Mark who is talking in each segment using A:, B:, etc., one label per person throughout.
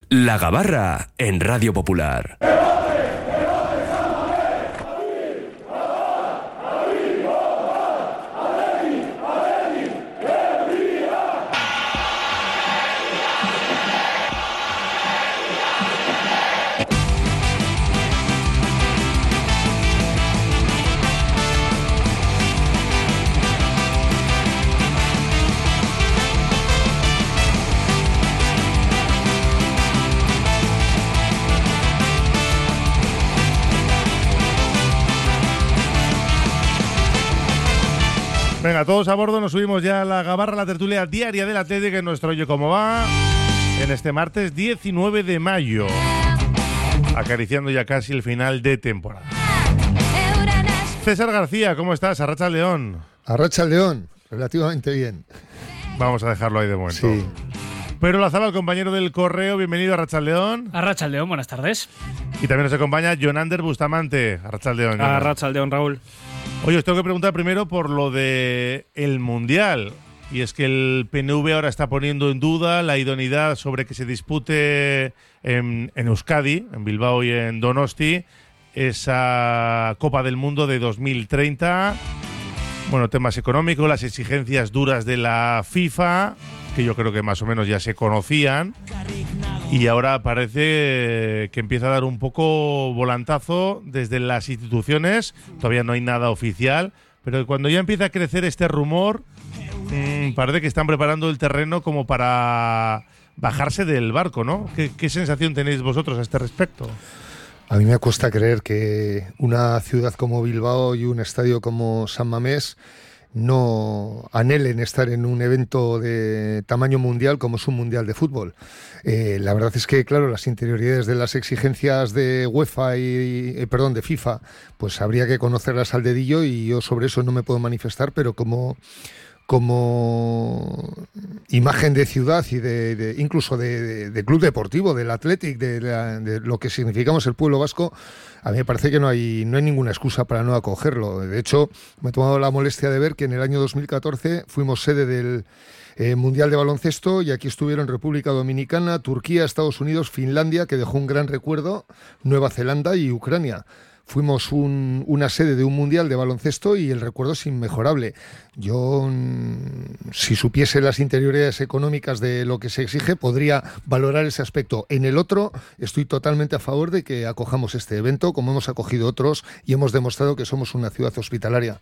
A: La Gabarra en Radio Popular.
B: Venga, todos a bordo, nos subimos ya a la Gabarra, la tertulia diaria del Atlético en nuestro Oye Cómo Va, en este martes 19 de mayo, acariciando ya casi el final de temporada. César García, ¿cómo estás? Arratsaldeón.
C: Arratsaldeón, relativamente bien.
B: Vamos a dejarlo ahí de momento.
C: Sí.
B: Pero Lazaba, el compañero del Correo, bienvenido a Arratsaldeón.
D: Arratsaldeón, buenas tardes.
B: Y también nos acompaña Jonander Bustamante. Arratsaldeón.
E: Arratsaldeón, Raúl.
B: Oye, os tengo que preguntar primero por lo de el Mundial. Y es que el PNV ahora está poniendo en duda la idoneidad sobre que se dispute en Euskadi, en Bilbao y en Donosti, esa Copa del Mundo de 2030. Bueno, temas económicos, las exigencias duras de la FIFA, que yo creo que más o menos ya se conocían. Y ahora parece que empieza a dar un poco volantazo desde las instituciones. Todavía no hay nada oficial, pero cuando ya empieza a crecer este rumor, parece que están preparando el terreno como para bajarse del barco, ¿no? ¿Qué sensación tenéis vosotros a este respecto?
C: A mí me cuesta creer que una ciudad como Bilbao y un estadio como San Mamés no anhelen estar en un evento de tamaño mundial como es un mundial de fútbol. La verdad es que, claro, las interioridades de las exigencias de UEFA de FIFA, pues habría que conocerlas al dedillo y yo sobre eso no me puedo manifestar, pero como imagen de ciudad y incluso de club deportivo, del Athletic, de lo que significamos el pueblo vasco, a mí me parece que no hay ninguna excusa para no acogerlo. De hecho, me he tomado la molestia de ver que en el año 2014 fuimos sede del Mundial de Baloncesto y aquí estuvieron República Dominicana, Turquía, Estados Unidos, Finlandia, que dejó un gran recuerdo, Nueva Zelanda y Ucrania. Fuimos una sede de un mundial de baloncesto y el recuerdo es inmejorable. Yo, si supiese las interioridades económicas de lo que se exige, podría valorar ese aspecto. En el otro, estoy totalmente a favor de que acojamos este evento, como hemos acogido otros, y hemos demostrado que somos una ciudad hospitalaria.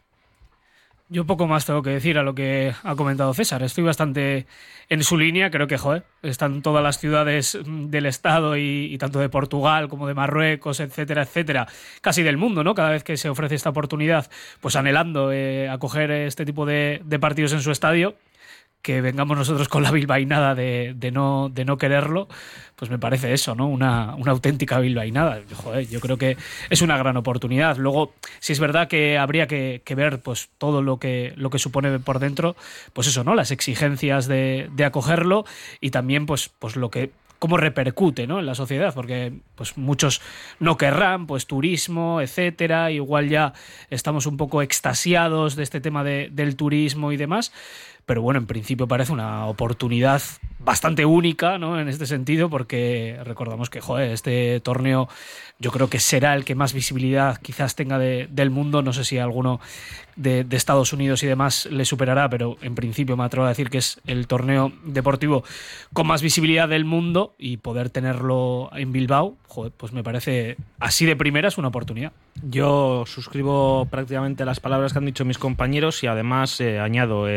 D: Yo poco más tengo que decir a lo que ha comentado César. Estoy bastante en su línea. Creo que, están todas las ciudades del Estado y tanto de Portugal como de Marruecos, etcétera, etcétera, casi del mundo, ¿no? Cada vez que se ofrece esta oportunidad, pues anhelando acoger este tipo de partidos en su estadio. Que vengamos nosotros con la bilbainada de no quererlo, pues me parece eso, ¿no? Una auténtica bilbainada. Yo creo que es una gran oportunidad. Luego, si es verdad que habría que ver pues todo lo que supone por dentro, pues eso, ¿no? Las exigencias de acogerlo y también pues cómo repercute, ¿no? En la sociedad, porque pues muchos no querrán, pues turismo, etcétera, igual ya estamos un poco extasiados de este tema del turismo y demás. Pero bueno, en principio parece una oportunidad bastante única, ¿no? En este sentido, porque recordamos que este torneo yo creo que será el que más visibilidad quizás tenga del mundo. No sé si alguno de Estados Unidos y demás le superará, pero en principio me atrevo a decir que es el torneo deportivo con más visibilidad del mundo, y poder tenerlo en Bilbao, pues me parece así de primera es una oportunidad.
E: Yo suscribo prácticamente las palabras que han dicho mis compañeros y además añado,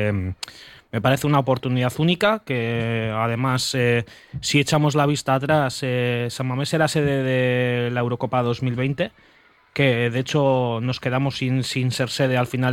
E: me parece una oportunidad única que además, si echamos la vista atrás, San Mamés era sede de la Eurocopa 2020, que de hecho nos quedamos sin ser sede al final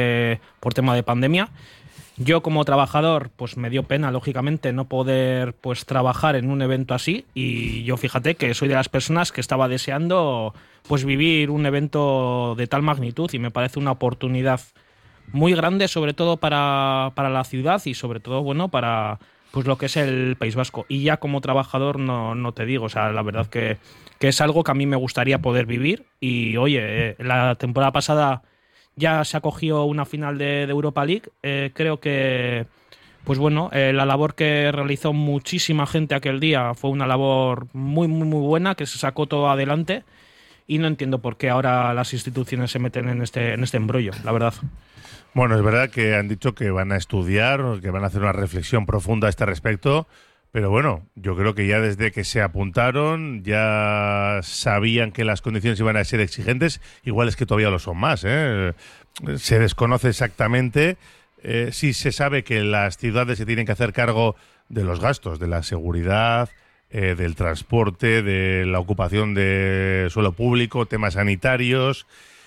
E: por tema de pandemia. Yo como trabajador, pues me dio pena, lógicamente, no poder pues trabajar en un evento así, y yo fíjate que soy de las personas que estaba deseando pues vivir un evento de tal magnitud, y me parece una oportunidad muy grande, sobre todo para la ciudad y sobre todo, bueno, para pues lo que es el País Vasco. Y ya como trabajador no te digo, o sea, la verdad que es algo que a mí me gustaría poder vivir. Y oye, la temporada pasada ya se acogió una final de Europa League. Creo que pues bueno, la labor que realizó muchísima gente aquel día fue una labor muy, muy, muy buena, que se sacó todo adelante, y no entiendo por qué ahora las instituciones se meten en este embrollo, la verdad.
B: Bueno, es verdad que han dicho que van a estudiar, que van a hacer una reflexión profunda a este respecto, pero bueno, yo creo que ya desde que se apuntaron ya sabían que las condiciones iban a ser exigentes, igual es que todavía lo son más, ¿eh? Se desconoce exactamente. Sí se sabe que las ciudades se tienen que hacer cargo de los gastos, de la seguridad, del transporte, de la ocupación de suelo público, temas sanitarios,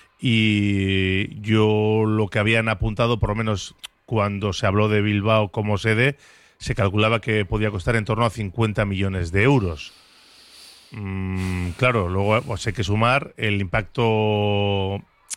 B: y yo lo que habían apuntado, por lo menos cuando se habló de Bilbao como sede, se calculaba que podía costar en torno a 50 millones de euros. Claro, luego pues, hay que sumar el impacto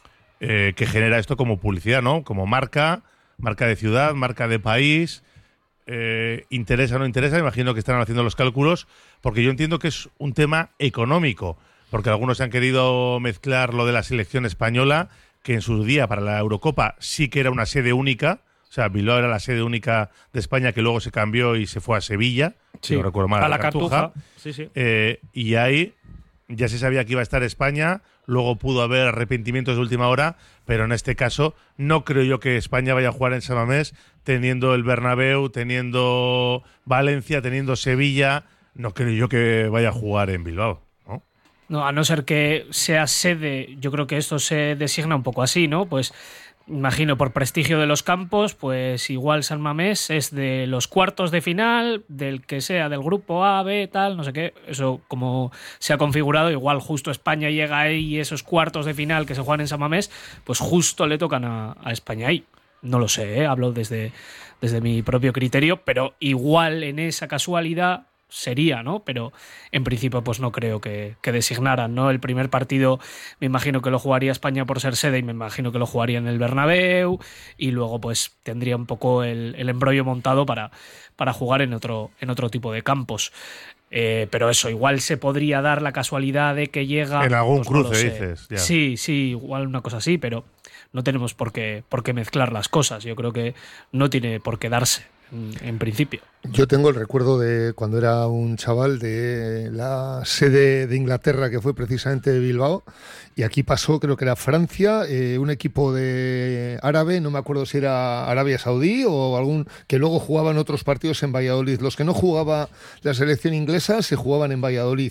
B: que genera esto como publicidad, ¿no? Como marca de ciudad, marca de país. ¿Interesa o no interesa? Imagino que están haciendo los cálculos, porque yo entiendo que es un tema económico, porque algunos han querido mezclar lo de la selección española, que en su día para la Eurocopa sí que era una sede única. O sea, Bilbao era la sede única de España, que luego se cambió y se fue a Sevilla,
E: sí,
B: si no recuerdo mal,
E: a la Cartuja. Sí, sí.
B: Y ahí ya se sabía que iba a estar España, luego pudo haber arrepentimientos de última hora, pero en este caso no creo yo que España vaya a jugar en San Mamés, teniendo el Bernabéu, teniendo Valencia, teniendo Sevilla. No creo yo que vaya a jugar en Bilbao, ¿no?
D: No, a no ser que sea sede, yo creo que esto se designa un poco así, ¿no? Pues imagino por prestigio de los campos, pues igual San Mamés es de los cuartos de final, del que sea, del grupo A, B, tal, no sé qué. Eso como se ha configurado, igual justo España llega ahí y esos cuartos de final que se juegan en San Mamés, pues justo le tocan a España ahí. No lo sé, ¿eh? Hablo desde mi propio criterio, pero igual en esa casualidad sería, ¿no? Pero en principio pues no creo que designaran, ¿no? El primer partido me imagino que lo jugaría España por ser sede y me imagino que lo jugaría en el Bernabéu, y luego pues tendría un poco el embrollo montado para jugar en otro tipo de campos. Pero eso, igual se podría dar la casualidad de que llega...
B: En algún
D: pues
B: cruce, dices. Ya.
D: Sí, igual una cosa así, pero no tenemos por qué mezclar las cosas. Yo creo que no tiene por qué darse, en principio.
C: Yo tengo el recuerdo de cuando era un chaval de la sede de Inglaterra, que fue precisamente de Bilbao, y aquí pasó, creo que era Francia, un equipo de árabe, no me acuerdo si era Arabia Saudí o algún, que luego jugaban otros partidos en Valladolid. Los que no jugaba la selección inglesa se jugaban en Valladolid.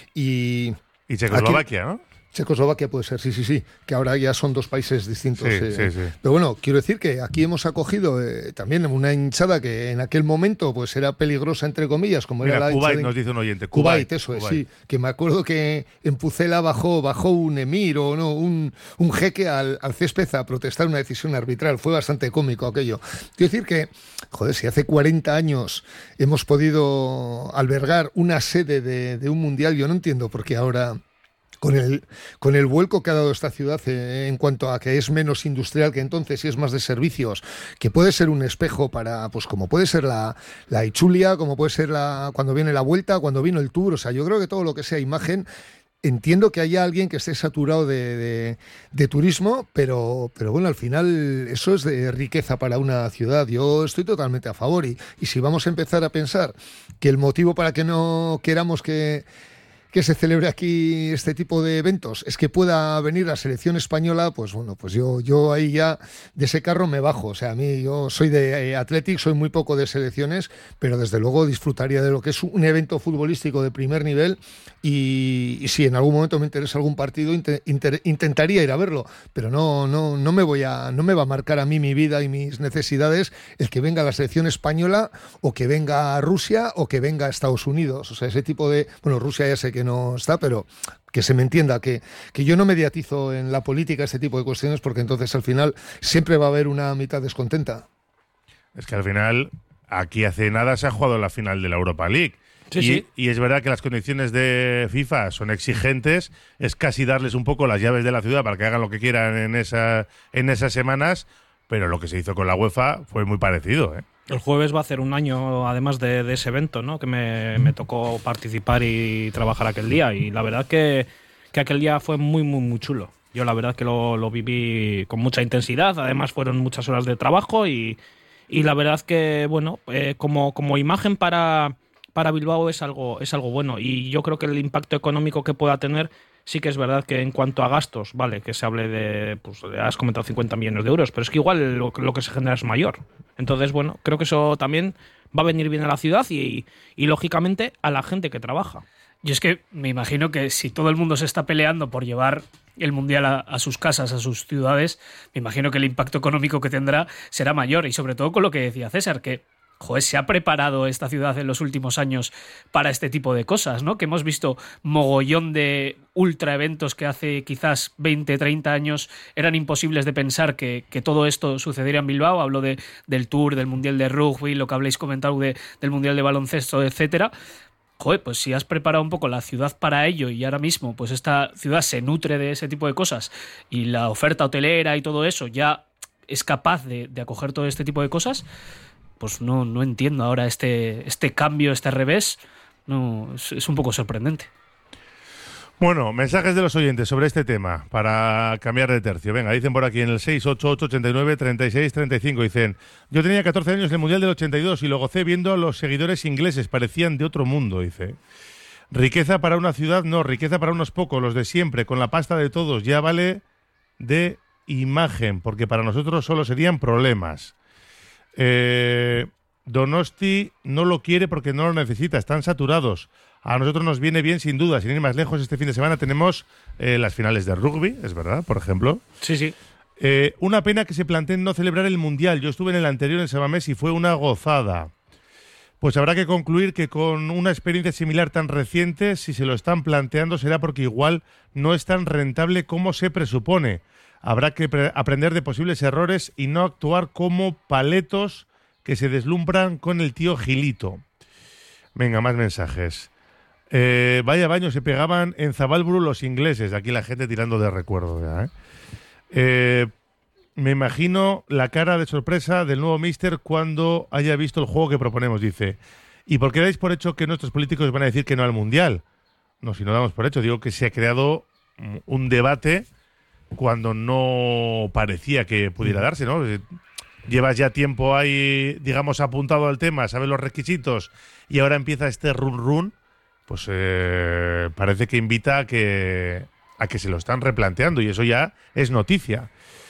C: Y
B: Checoslovaquia, ¿no?
C: Checoslovaquia puede ser, sí, que ahora ya son dos países distintos.
B: Sí.
C: Pero bueno, quiero decir que aquí hemos acogido también una hinchada que en aquel momento pues era peligrosa, entre comillas, como
B: Mira,
C: era la
B: Kuwait,
C: hinchada.
B: nos dice un oyente.
C: Kuwait, eso es, sí. Que me acuerdo que en Pucela bajó un emir o no, un jeque al césped a protestar una decisión arbitral. Fue bastante cómico aquello. Quiero decir que, joder, si hace 40 años hemos podido albergar una sede de un mundial, yo no entiendo por qué ahora... Con el vuelco que ha dado esta ciudad en cuanto a que es menos industrial que entonces y es más de servicios, que puede ser un espejo para, pues como puede ser la Ichulia, como puede ser cuando viene la Vuelta, cuando vino el Tour. O sea, yo creo que todo lo que sea imagen, entiendo que haya alguien que esté saturado de turismo, pero bueno, al final eso es de riqueza para una ciudad. Yo estoy totalmente a favor y si vamos a empezar a pensar que el motivo para que no queramos que se celebre aquí este tipo de eventos es que pueda venir la selección española, pues bueno, pues yo ahí ya de ese carro me bajo. O sea, a mí, yo soy de Athletic, soy muy poco de selecciones, pero desde luego disfrutaría de lo que es un evento futbolístico de primer nivel y si en algún momento me interesa algún partido, intentaría ir a verlo, pero no me va a marcar a mí mi vida y mis necesidades el que venga la selección española o que venga Rusia o que venga Estados Unidos. O sea, ese tipo de... Bueno, Rusia ya sé que no está, pero que se me entienda que yo no mediatizo en la política este tipo de cuestiones, porque entonces al final siempre va a haber una mitad descontenta.
B: Es que al final aquí hace nada se ha jugado la final de la Europa League.
E: Sí.
B: Y es verdad que las condiciones de FIFA son exigentes, es casi darles un poco las llaves de la ciudad para que hagan lo que quieran en esas semanas, pero lo que se hizo con la UEFA fue muy parecido, ¿eh?
E: El jueves va a hacer un año, además de ese evento, ¿no? Que me tocó participar y trabajar aquel día. Y la verdad que aquel día fue muy, muy, muy chulo. Yo la verdad que lo viví con mucha intensidad. Además fueron muchas horas de trabajo y Y la verdad que, bueno, como imagen para Bilbao es algo bueno. Y yo creo que el impacto económico que pueda tener, sí que es verdad que en cuanto a gastos, vale, que se hable de, pues has comentado 50 millones de euros, pero es que igual lo que se genera es mayor. Entonces, bueno, creo que eso también va a venir bien a la ciudad y lógicamente a la gente que trabaja.
D: Yo es que me imagino que si todo el mundo se está peleando por llevar el Mundial a sus casas, a sus ciudades, me imagino que el impacto económico que tendrá será mayor. Y sobre todo con lo que decía César, que joder, se ha preparado esta ciudad en los últimos años para este tipo de cosas, ¿no? Que hemos visto mogollón de ultra eventos que hace quizás 20, 30 años eran imposibles de pensar que todo esto sucediera en Bilbao. Hablo del Tour, del Mundial de Rugby, lo que habléis comentado del Mundial de Baloncesto, etcétera. Joder, pues si has preparado un poco la ciudad para ello y ahora mismo pues esta ciudad se nutre de ese tipo de cosas y la oferta hotelera y todo eso ya es capaz de acoger todo este tipo de cosas, pues no entiendo ahora este cambio, este revés. No, es un poco sorprendente.
B: Bueno, mensajes de los oyentes sobre este tema para cambiar de tercio. Venga, dicen por aquí en el 688-89-36-35, dicen: yo tenía 14 años en el Mundial del 82 y lo gocé viendo a los seguidores ingleses, parecían de otro mundo, dice. Riqueza para una ciudad, no, riqueza para unos pocos, los de siempre, con la pasta de todos, ya vale de imagen, porque para nosotros solo serían problemas. Donosti no lo quiere porque no lo necesita, están saturados. A nosotros nos viene bien sin duda. Sin ir más lejos, este fin de semana tenemos las finales de rugby, es verdad, por ejemplo.
E: Sí.
B: Una pena que se planteen no celebrar el Mundial. Yo estuve en el anterior en Samamés y fue una gozada. Pues habrá que concluir que con una experiencia similar tan reciente, si se lo están planteando será porque igual no es tan rentable como se presupone. Habrá que aprender de posibles errores y no actuar como paletos que se deslumbran con el tío Gilito. Venga, más mensajes. Vaya baño se pegaban en Zabalburu los ingleses. Aquí la gente tirando de recuerdo ya, me imagino la cara de sorpresa del nuevo míster cuando haya visto el juego que proponemos, dice. ¿Y por qué dais por hecho que nuestros políticos van a decir que no al Mundial? No, si no damos por hecho. Digo que se ha creado un debate cuando no parecía que pudiera darse, ¿no? Llevas ya tiempo ahí, digamos, apuntado al tema, sabes los requisitos y ahora empieza este run, pues parece que invita a que se lo están replanteando y eso ya es noticia.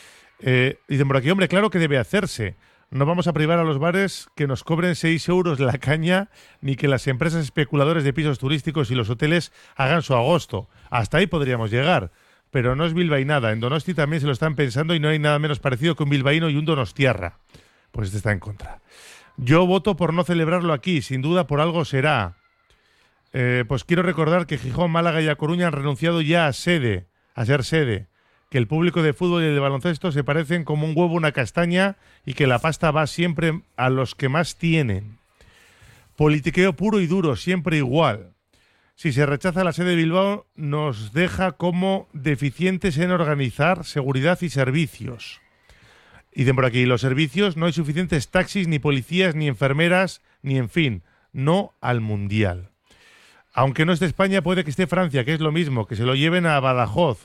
B: Dicen por aquí, hombre, claro que debe hacerse. No vamos a privar a los bares que nos cobren 6 euros la caña, ni que las empresas especuladores de pisos turísticos y los hoteles hagan su agosto. Hasta ahí podríamos llegar. Pero no es bilbainada. En Donosti también se lo están pensando y no hay nada menos parecido que un bilbaíno y un donostiarra. Pues este está en contra. Yo voto por no celebrarlo aquí. Sin duda por algo será. Pues quiero recordar que Gijón, Málaga y A Coruña han renunciado ya a ser sede. Que el público de fútbol y el de baloncesto se parecen como un huevo a una castaña y que la pasta va siempre a los que más tienen. Politiqueo puro y duro, siempre igual. Si se rechaza la sede de Bilbao, nos deja como deficientes en organizar seguridad y servicios. Dicen por aquí, los servicios, no hay suficientes taxis, ni policías, ni enfermeras, ni en fin, no al Mundial. Aunque no esté España, puede que esté Francia, que es lo mismo, que se lo lleven a Badajoz,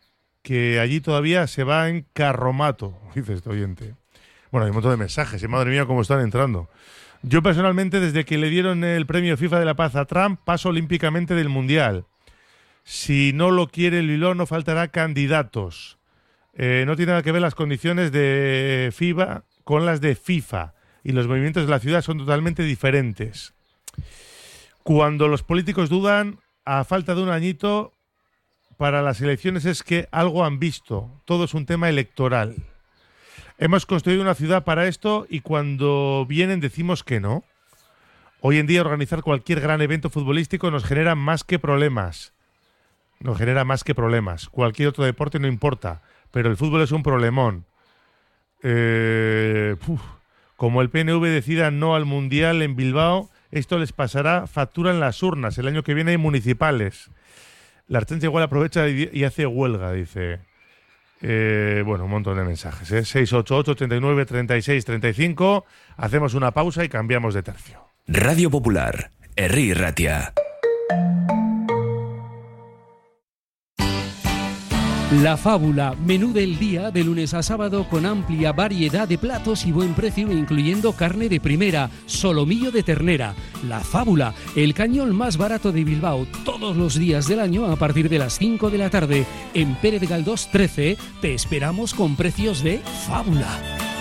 B: que allí todavía se va en carromato, dice este oyente. Bueno, hay un montón de mensajes, madre mía, cómo están entrando. Yo personalmente, desde que le dieron el premio FIFA de la Paz a Trump, paso olímpicamente del Mundial. Si no lo quiere el Bilbao, no faltará candidatos. No tiene nada que ver las condiciones de FIBA con las de FIFA. Y los movimientos de la ciudad son totalmente diferentes. Cuando los políticos dudan, a falta de un añito, para las elecciones es que algo han visto. Todo es un tema electoral. Hemos construido una ciudad para esto y cuando vienen decimos que no. Hoy en día organizar cualquier gran evento futbolístico nos genera más que problemas. Cualquier otro deporte no importa, pero el fútbol es un problemón. Como el PNV decida no al Mundial en Bilbao, esto les pasará factura en las urnas. El año que viene hay municipales. La Ertzaintza igual aprovecha y hace huelga, dice. Bueno, un montón de mensajes. 688 89 36 35. Hacemos una pausa y cambiamos de tercio.
A: Radio Popular, Herri Ratia.
F: La Fábula, menú del día de lunes a sábado con amplia variedad de platos y buen precio, incluyendo carne de primera, solomillo de ternera. La Fábula, el cañón más barato de Bilbao, todos los días del año a partir de las 5 de la tarde. En Pérez Galdós 13 te esperamos con precios de fábula.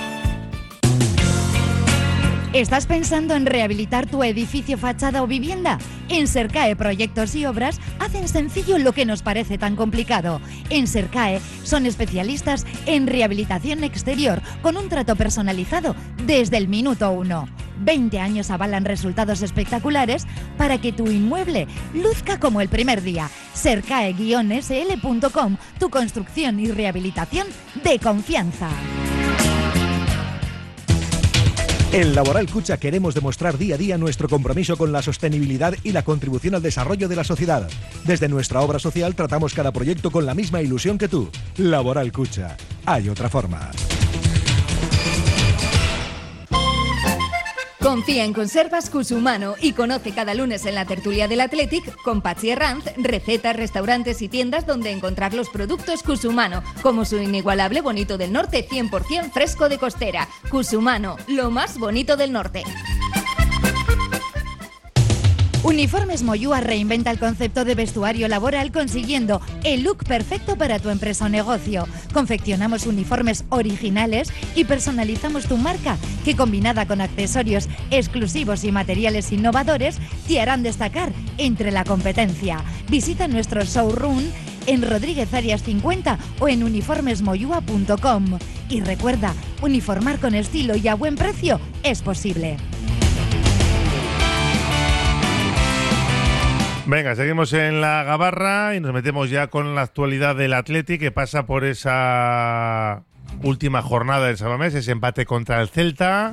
G: ¿Estás pensando en rehabilitar tu edificio, fachada o vivienda? En Sercae Proyectos y Obras hacen sencillo lo que nos parece tan complicado. En Sercae son especialistas en rehabilitación exterior con un trato personalizado desde el minuto 1. 20 años avalan resultados espectaculares para que tu inmueble luzca como el primer día. Sercae-sl.com, tu construcción y rehabilitación de confianza.
H: En Laboral Cucha queremos demostrar día a día nuestro compromiso con la sostenibilidad y la contribución al desarrollo de la sociedad. Desde nuestra obra social tratamos cada proyecto con la misma ilusión que tú. Laboral Cucha. Hay otra forma.
I: Confía en Conservas Cusumano y conoce cada lunes en la tertulia del Athletic con Patxi Herranz recetas, restaurantes y tiendas donde encontrar los productos Cusumano, como su inigualable bonito del norte 100% fresco de costera. Cusumano, lo más bonito del norte.
G: Uniformes Moyúa reinventa el concepto de vestuario laboral consiguiendo el look perfecto para tu empresa o negocio. Confeccionamos uniformes originales y personalizamos tu marca, que combinada con accesorios exclusivos y materiales innovadores te harán destacar entre la competencia. Visita nuestro showroom en Rodríguez Arias 50 o en uniformesmoyua.com. Y recuerda, uniformar con estilo y a buen precio es posible.
B: Venga, seguimos en la gabarra y nos metemos ya con la actualidad del Athletic, que pasa por esa última jornada del Samamés, ese empate contra el Celta.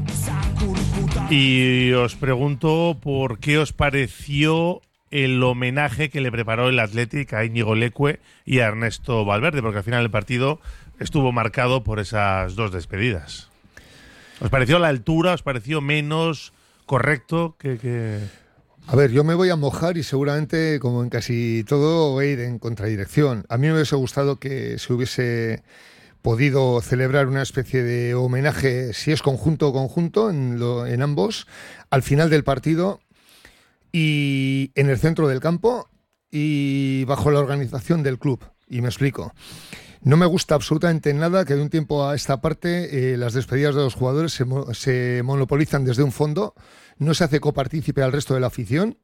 B: Y os pregunto por qué os pareció el homenaje que le preparó el Athletic a Íñigo Leque y a Ernesto Valverde, porque al final el partido estuvo marcado por esas dos despedidas. ¿Os pareció a la altura? ¿Os pareció menos correcto que...?
C: A ver, yo me voy a mojar y seguramente, como en casi todo, voy a ir en contradirección. A mí me hubiese gustado que se hubiese podido celebrar una especie de homenaje, si es conjunto, en ambos, al final del partido y en el centro del campo y bajo la organización del club. Y me explico. No me gusta absolutamente nada que de un tiempo a esta parte las despedidas de los jugadores se monopolizan desde un fondo, no se hace copartícipe al resto de la afición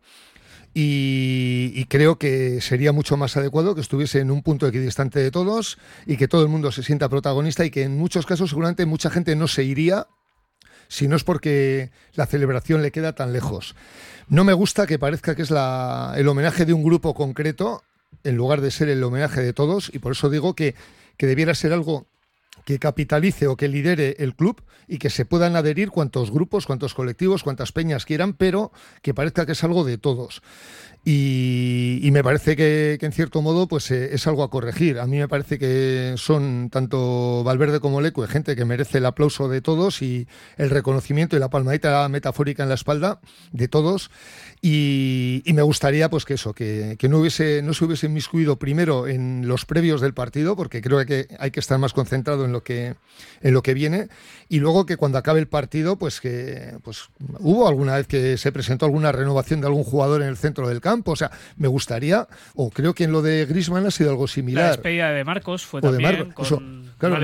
C: y creo que sería mucho más adecuado que estuviese en un punto equidistante de todos y que todo el mundo se sienta protagonista y que en muchos casos seguramente mucha gente no se iría si no es porque la celebración le queda tan lejos. No me gusta que parezca que es el homenaje de un grupo concreto en lugar de ser el homenaje de todos, y por eso digo que debiera ser algo que capitalice o que lidere el club y que se puedan adherir cuantos grupos, cuantos colectivos, cuantas peñas quieran, pero que parezca que es algo de todos. Y me parece que en cierto modo pues es algo a corregir. A mí me parece que son tanto Valverde como Leque gente que merece el aplauso de todos y el reconocimiento y la palmadita metafórica en la espalda de todos. Y me gustaría pues que no se hubiese inmiscuido primero en los previos del partido, porque creo que hay que estar más concentrado en lo que viene, y luego que cuando acabe el partido pues hubo alguna vez que se presentó alguna renovación de algún jugador en el centro del campo. O sea, me gustaría, o creo que en lo de Griezmann ha sido algo similar.
D: La despedida de Marcos fue también
C: claro,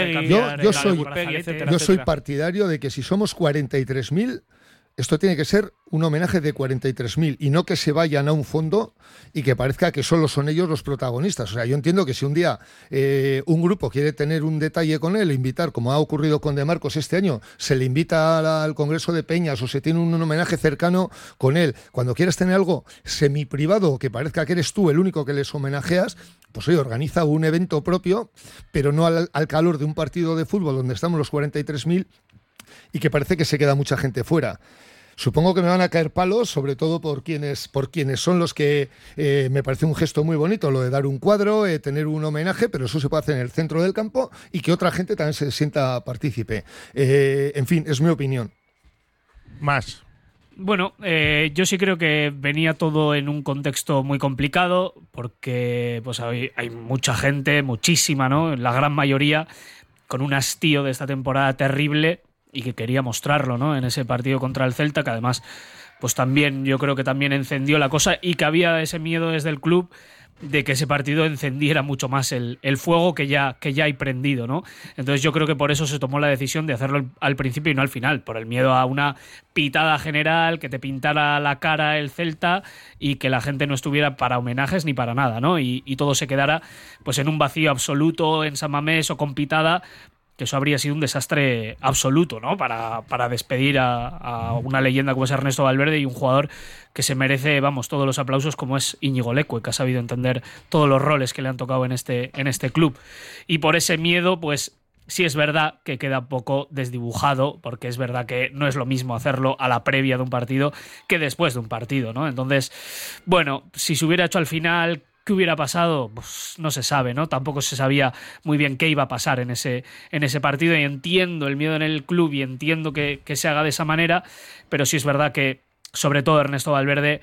C: yo soy partidario de que si somos 43.000, esto tiene que ser un homenaje de 43.000 y no que se vayan a un fondo y que parezca que solo son ellos los protagonistas. O sea, yo entiendo que si un día un grupo quiere tener un detalle con él, invitar, como ha ocurrido con De Marcos este año, se le invita al Congreso de Peñas o se tiene un homenaje cercano con él. Cuando quieras tener algo semiprivado, que parezca que eres tú el único que les homenajeas, pues oye, organiza un evento propio, pero no al calor de un partido de fútbol donde estamos los 43.000 y que parece que se queda mucha gente fuera. Supongo que me van a caer palos, sobre todo por quienes son los que me parece un gesto muy bonito, lo de dar un cuadro, tener un homenaje, pero eso se puede hacer en el centro del campo y que otra gente también se sienta partícipe. En fin, es mi opinión.
B: Más.
D: Bueno, yo sí creo que venía todo en un contexto muy complicado porque pues hay mucha gente, muchísima, ¿no? La gran mayoría con un hastío de esta temporada terrible y que quería mostrarlo, ¿no? En ese partido contra el Celta, que además pues también yo creo que también encendió la cosa y que había ese miedo desde el club de que ese partido encendiera mucho más el fuego que ya hay prendido, ¿no? Entonces yo creo que por eso se tomó la decisión de hacerlo al principio y no al final, por el miedo a una pitada general, que te pintara la cara el Celta y que la gente no estuviera para homenajes ni para nada, ¿no? Y todo se quedara pues en un vacío absoluto en San Mamés o con pitada, que eso habría sido un desastre absoluto, ¿no? Para despedir a una leyenda como es Ernesto Valverde y un jugador que se merece, vamos, todos los aplausos como es Íñigo Leque, que ha sabido entender todos los roles que le han tocado en este club. Y por ese miedo, pues sí es verdad que queda un poco desdibujado, porque es verdad que no es lo mismo hacerlo a la previa de un partido que después de un partido, ¿no? Entonces, bueno, si se hubiera hecho al final, ¿qué hubiera pasado? Pues no se sabe, ¿no? Tampoco se sabía muy bien qué iba a pasar en ese partido, y entiendo el miedo en el club y entiendo que se haga de esa manera, pero sí es verdad que, sobre todo Ernesto Valverde,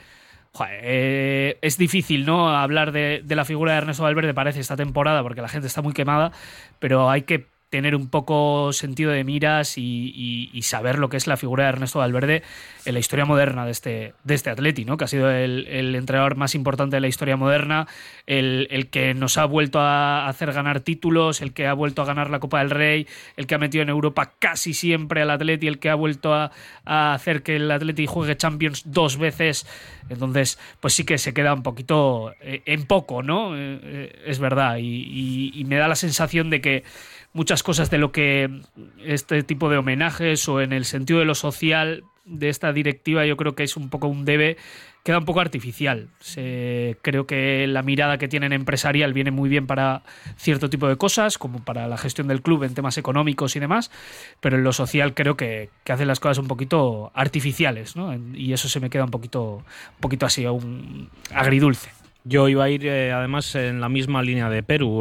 D: es difícil, ¿no? Hablar de la figura de Ernesto Valverde, parece, esta temporada, porque la gente está muy quemada, pero hay que tener un poco sentido de miras y saber lo que es la figura de Ernesto Valverde en la historia moderna de este Atleti, ¿no? Que ha sido el entrenador más importante de la historia moderna, el que nos ha vuelto a hacer ganar títulos, el que ha vuelto a ganar la Copa del Rey, el que ha metido en Europa casi siempre al Atleti, el que ha vuelto a hacer que el Atleti juegue Champions 2 veces. Entonces, pues sí que se queda un poquito en poco, ¿no? Es verdad, y me da la sensación de que muchas cosas de lo que este tipo de homenajes o en el sentido de lo social de esta directiva, yo creo que es un poco un debe, queda un poco artificial. Creo que la mirada que tienen empresarial viene muy bien para cierto tipo de cosas, como para la gestión del club en temas económicos y demás, pero en lo social creo que hacen las cosas un poquito artificiales, ¿no? Y eso se me queda un poquito así, un agridulce.
E: Yo iba a ir además en la misma línea de Perú.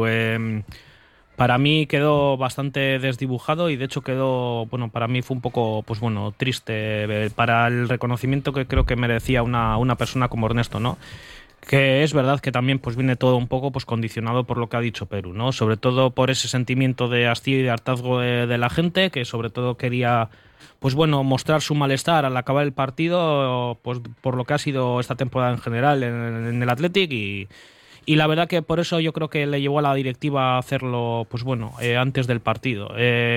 E: Para mí quedó bastante desdibujado y de hecho para mí fue un poco, pues bueno, triste para el reconocimiento que creo que merecía una persona como Ernesto, ¿no? Que es verdad que también pues viene todo un poco pues condicionado por lo que ha dicho Perú, ¿no? Sobre todo por ese sentimiento de hastío y de hartazgo de la gente, que sobre todo quería, pues bueno, mostrar su malestar al acabar el partido, pues por lo que ha sido esta temporada en general en el Athletic, y la verdad que por eso yo creo que le llevó a la directiva a hacerlo, pues bueno, antes del partido.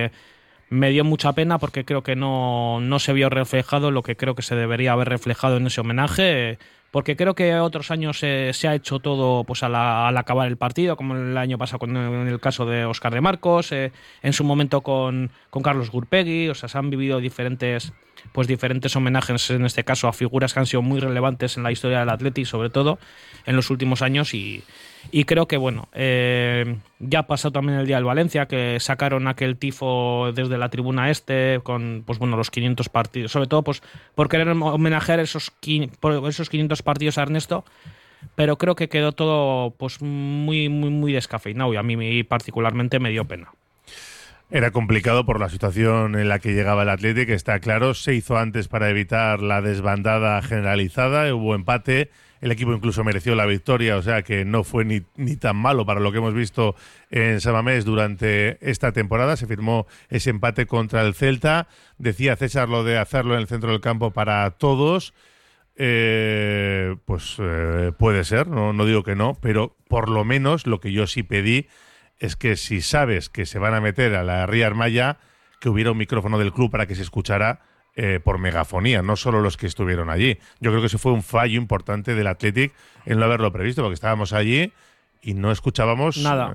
E: Me dio mucha pena porque creo que no se vio reflejado lo que creo que se debería haber reflejado en ese homenaje, porque creo que otros años se ha hecho todo pues al acabar el partido, como el año pasado en el caso de Óscar de Marcos, en su momento con Carlos Gurpegui. O sea, se han vivido diferentes homenajes, en este caso a figuras que han sido muy relevantes en la historia del Athletic, sobre todo en los últimos años, y creo que bueno, ya ha pasado también el día del Valencia, que sacaron aquel tifo desde la tribuna con pues bueno, los 500 partidos, sobre todo pues por querer homenajear esos 500 partidos a Ernesto, pero creo que quedó todo pues muy muy muy descafeinado y a mí particularmente me dio pena.
B: Era complicado por la situación en la que llegaba el Athletic, está claro. Se hizo antes para evitar la desbandada generalizada, hubo empate, el equipo incluso mereció la victoria, o sea que no fue ni tan malo para lo que hemos visto en San Mamés durante esta temporada. Se firmó ese empate contra el Celta. Decía César lo de hacerlo en el centro del campo para todos. Puede ser, no digo que no, pero por lo menos lo que yo sí pedí es que si sabes que se van a meter a la Ría Armaya, que hubiera un micrófono del club para que se escuchara por megafonía, no solo los que estuvieron allí. Yo creo que eso fue un fallo importante del Athletic en no haberlo previsto, porque estábamos allí y no escuchábamos nada.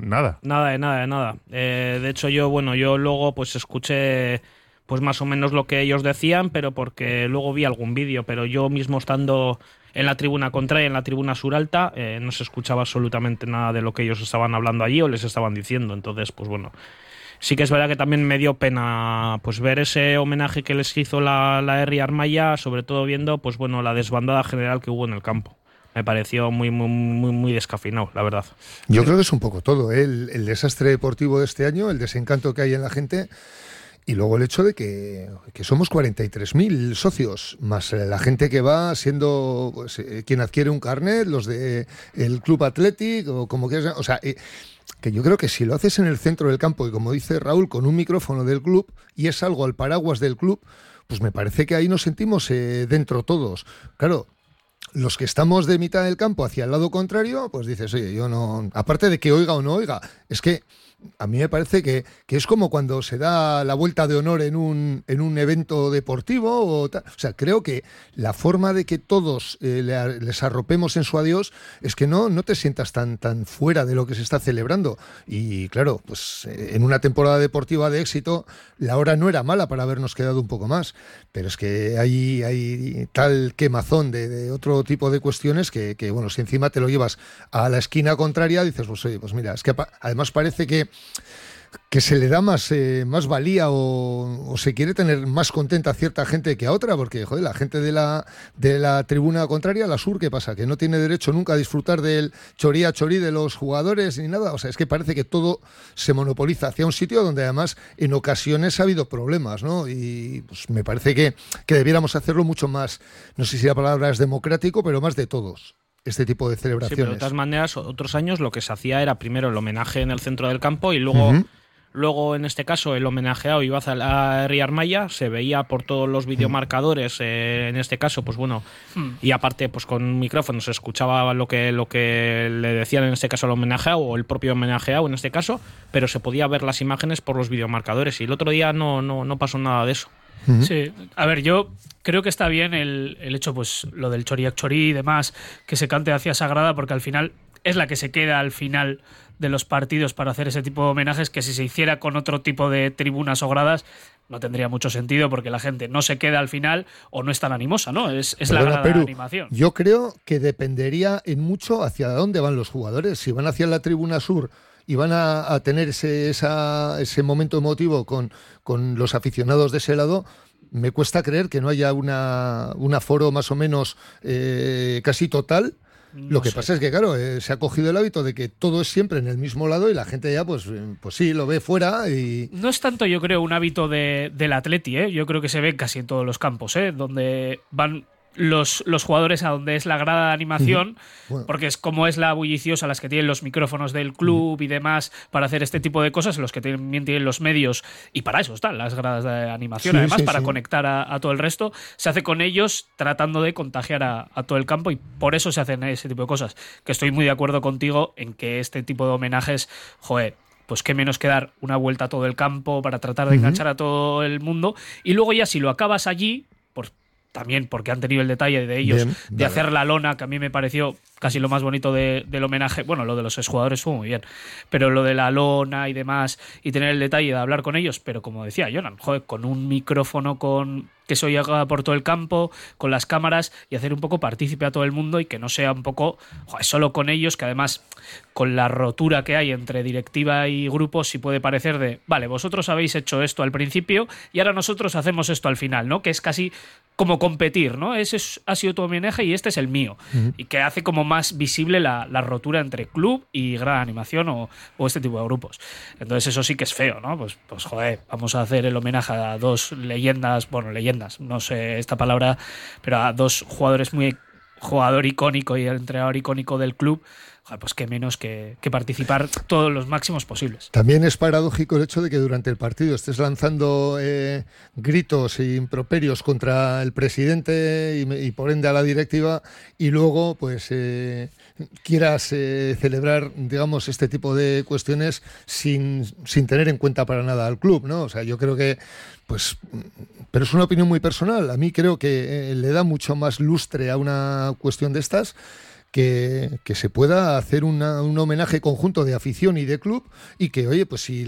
E: De hecho, yo luego pues escuché pues más o menos lo que ellos decían, pero porque luego vi algún vídeo, pero yo mismo estando en la tribuna contraria, en la tribuna sur alta, no se escuchaba absolutamente nada de lo que ellos estaban hablando allí o les estaban diciendo. Entonces, pues bueno, sí que es verdad que también me dio pena pues ver ese homenaje que les hizo la Ría Armaya, sobre todo viendo pues bueno, la desbandada general que hubo en el campo. Me pareció muy, muy, muy, muy descafeinado, la verdad.
C: Yo creo que es un poco todo, ¿eh? El desastre deportivo de este año, el desencanto que hay en la gente. Y luego el hecho de que somos 43.000 socios, más la gente que va siendo pues, quien adquiere un carnet, los de el Club Athletic o como quieras, o sea, que yo creo que si lo haces en el centro del campo y como dice Raúl, con un micrófono del club y es algo al paraguas del club, pues me parece que ahí nos sentimos dentro todos. Claro, los que estamos de mitad del campo hacia el lado contrario, pues dices, oye, yo no, aparte de que oiga o no oiga, es que a mí me parece que es como cuando se da la vuelta de honor en un evento deportivo o tal. O sea, creo que la forma de que todos les arropemos en su adiós es que no te sientas tan fuera de lo que se está celebrando. Y claro, pues en una temporada deportiva de éxito la hora no era mala para habernos quedado un poco más, pero es que hay tal quemazón de otro tipo de cuestiones que bueno, si encima te lo llevas a la esquina contraria, dices, pues oye, pues mira, es que además parece que se le da más valía o se quiere tener más contenta a cierta gente que a otra, porque joder, la gente de la tribuna contraria, la sur, ¿qué pasa? Que no tiene derecho nunca a disfrutar del chorí a chorí de los jugadores ni nada. O sea, es que parece que todo se monopoliza hacia un sitio donde además en ocasiones ha habido problemas, ¿no? Y pues me parece que debiéramos hacerlo mucho más, no sé si la palabra es democrático, pero más de todos. Este tipo de celebraciones.
E: Sí, pero de todas maneras, otros años lo que se hacía era primero el homenaje en el centro del campo y luego, luego en este caso, el homenajeado iba a Herri Armaya, se veía por todos los videomarcadores, en este caso, pues bueno, y aparte, pues con micrófonos se escuchaba lo que le decían en este caso al homenajeado o el propio homenajeado en este caso, pero se podía ver las imágenes por los videomarcadores y el otro día no pasó nada de eso.
D: Sí, a ver, yo creo que está bien el hecho, pues lo del choriac chorí y demás, que se cante hacia Sagrada, porque al final es la que se queda al final de los partidos para hacer ese tipo de homenajes, que si se hiciera con otro tipo de tribunas o gradas no tendría mucho sentido, porque la gente no se queda al final o no es tan animosa, ¿no? Es la grada de animación.
C: Yo creo que dependería en mucho hacia dónde van los jugadores. Si van hacia la tribuna sur y van a tener ese momento emotivo con los aficionados de ese lado, me cuesta creer que no haya un aforo más o menos casi total. Lo que pasa es que, claro, se ha cogido el hábito de que todo es siempre en el mismo lado y la gente ya, pues sí, lo ve fuera y...
D: No es tanto, yo creo, un hábito del Atleti, ¿eh? Yo creo que se ve casi en todos los campos, ¿eh? Donde van los jugadores a donde es la grada de animación, bueno, porque es como es la bulliciosa, las que tienen los micrófonos del club y demás para hacer este tipo de cosas, los que también tienen los medios, y para eso están las gradas de animación, además para conectar a todo el resto, se hace con ellos tratando de contagiar a todo el campo, y por eso se hacen ese tipo de cosas, que estoy muy de acuerdo contigo en que este tipo de homenajes, joder, pues qué menos que dar una vuelta a todo el campo para tratar de enganchar a todo el mundo, y luego ya si lo acabas allí, también porque han tenido el detalle de ellos de hacer la lona, que a mí me pareció casi lo más bonito del homenaje. Bueno, lo de los exjugadores fue muy bien, pero lo de la lona y demás, y tener el detalle de hablar con ellos, pero como decía Jonan, joder, con un micrófono que se oiga por todo el campo, con las cámaras, y hacer un poco partícipe a todo el mundo, y que no sea un poco solo con ellos, que además con la rotura que hay entre directiva y grupos sí puede parecer de, vale, vosotros habéis hecho esto al principio y ahora nosotros hacemos esto al final, ¿no? Que es casi como competir, ¿no? Ese ha sido tu homenaje y este es el mío. Y que hace como más visible la rotura entre club y gran animación o este tipo de grupos. Entonces eso sí que es feo, ¿no? Pues joder, vamos a hacer el homenaje a dos leyendas, no sé esta palabra, pero a dos jugadores jugador icónico y el entrenador icónico del club. Pues qué menos que participar todos los máximos posibles.
C: También es paradójico el hecho de que durante el partido estés lanzando gritos e improperios contra el presidente y por ende a la directiva, y luego pues quieras celebrar, digamos, este tipo de cuestiones sin tener en cuenta para nada al club, ¿no? O sea, yo creo que pero es una opinión muy personal. A mí creo que le da mucho más lustre a una cuestión de estas que se pueda hacer un homenaje conjunto de afición y de club, y que, oye, pues si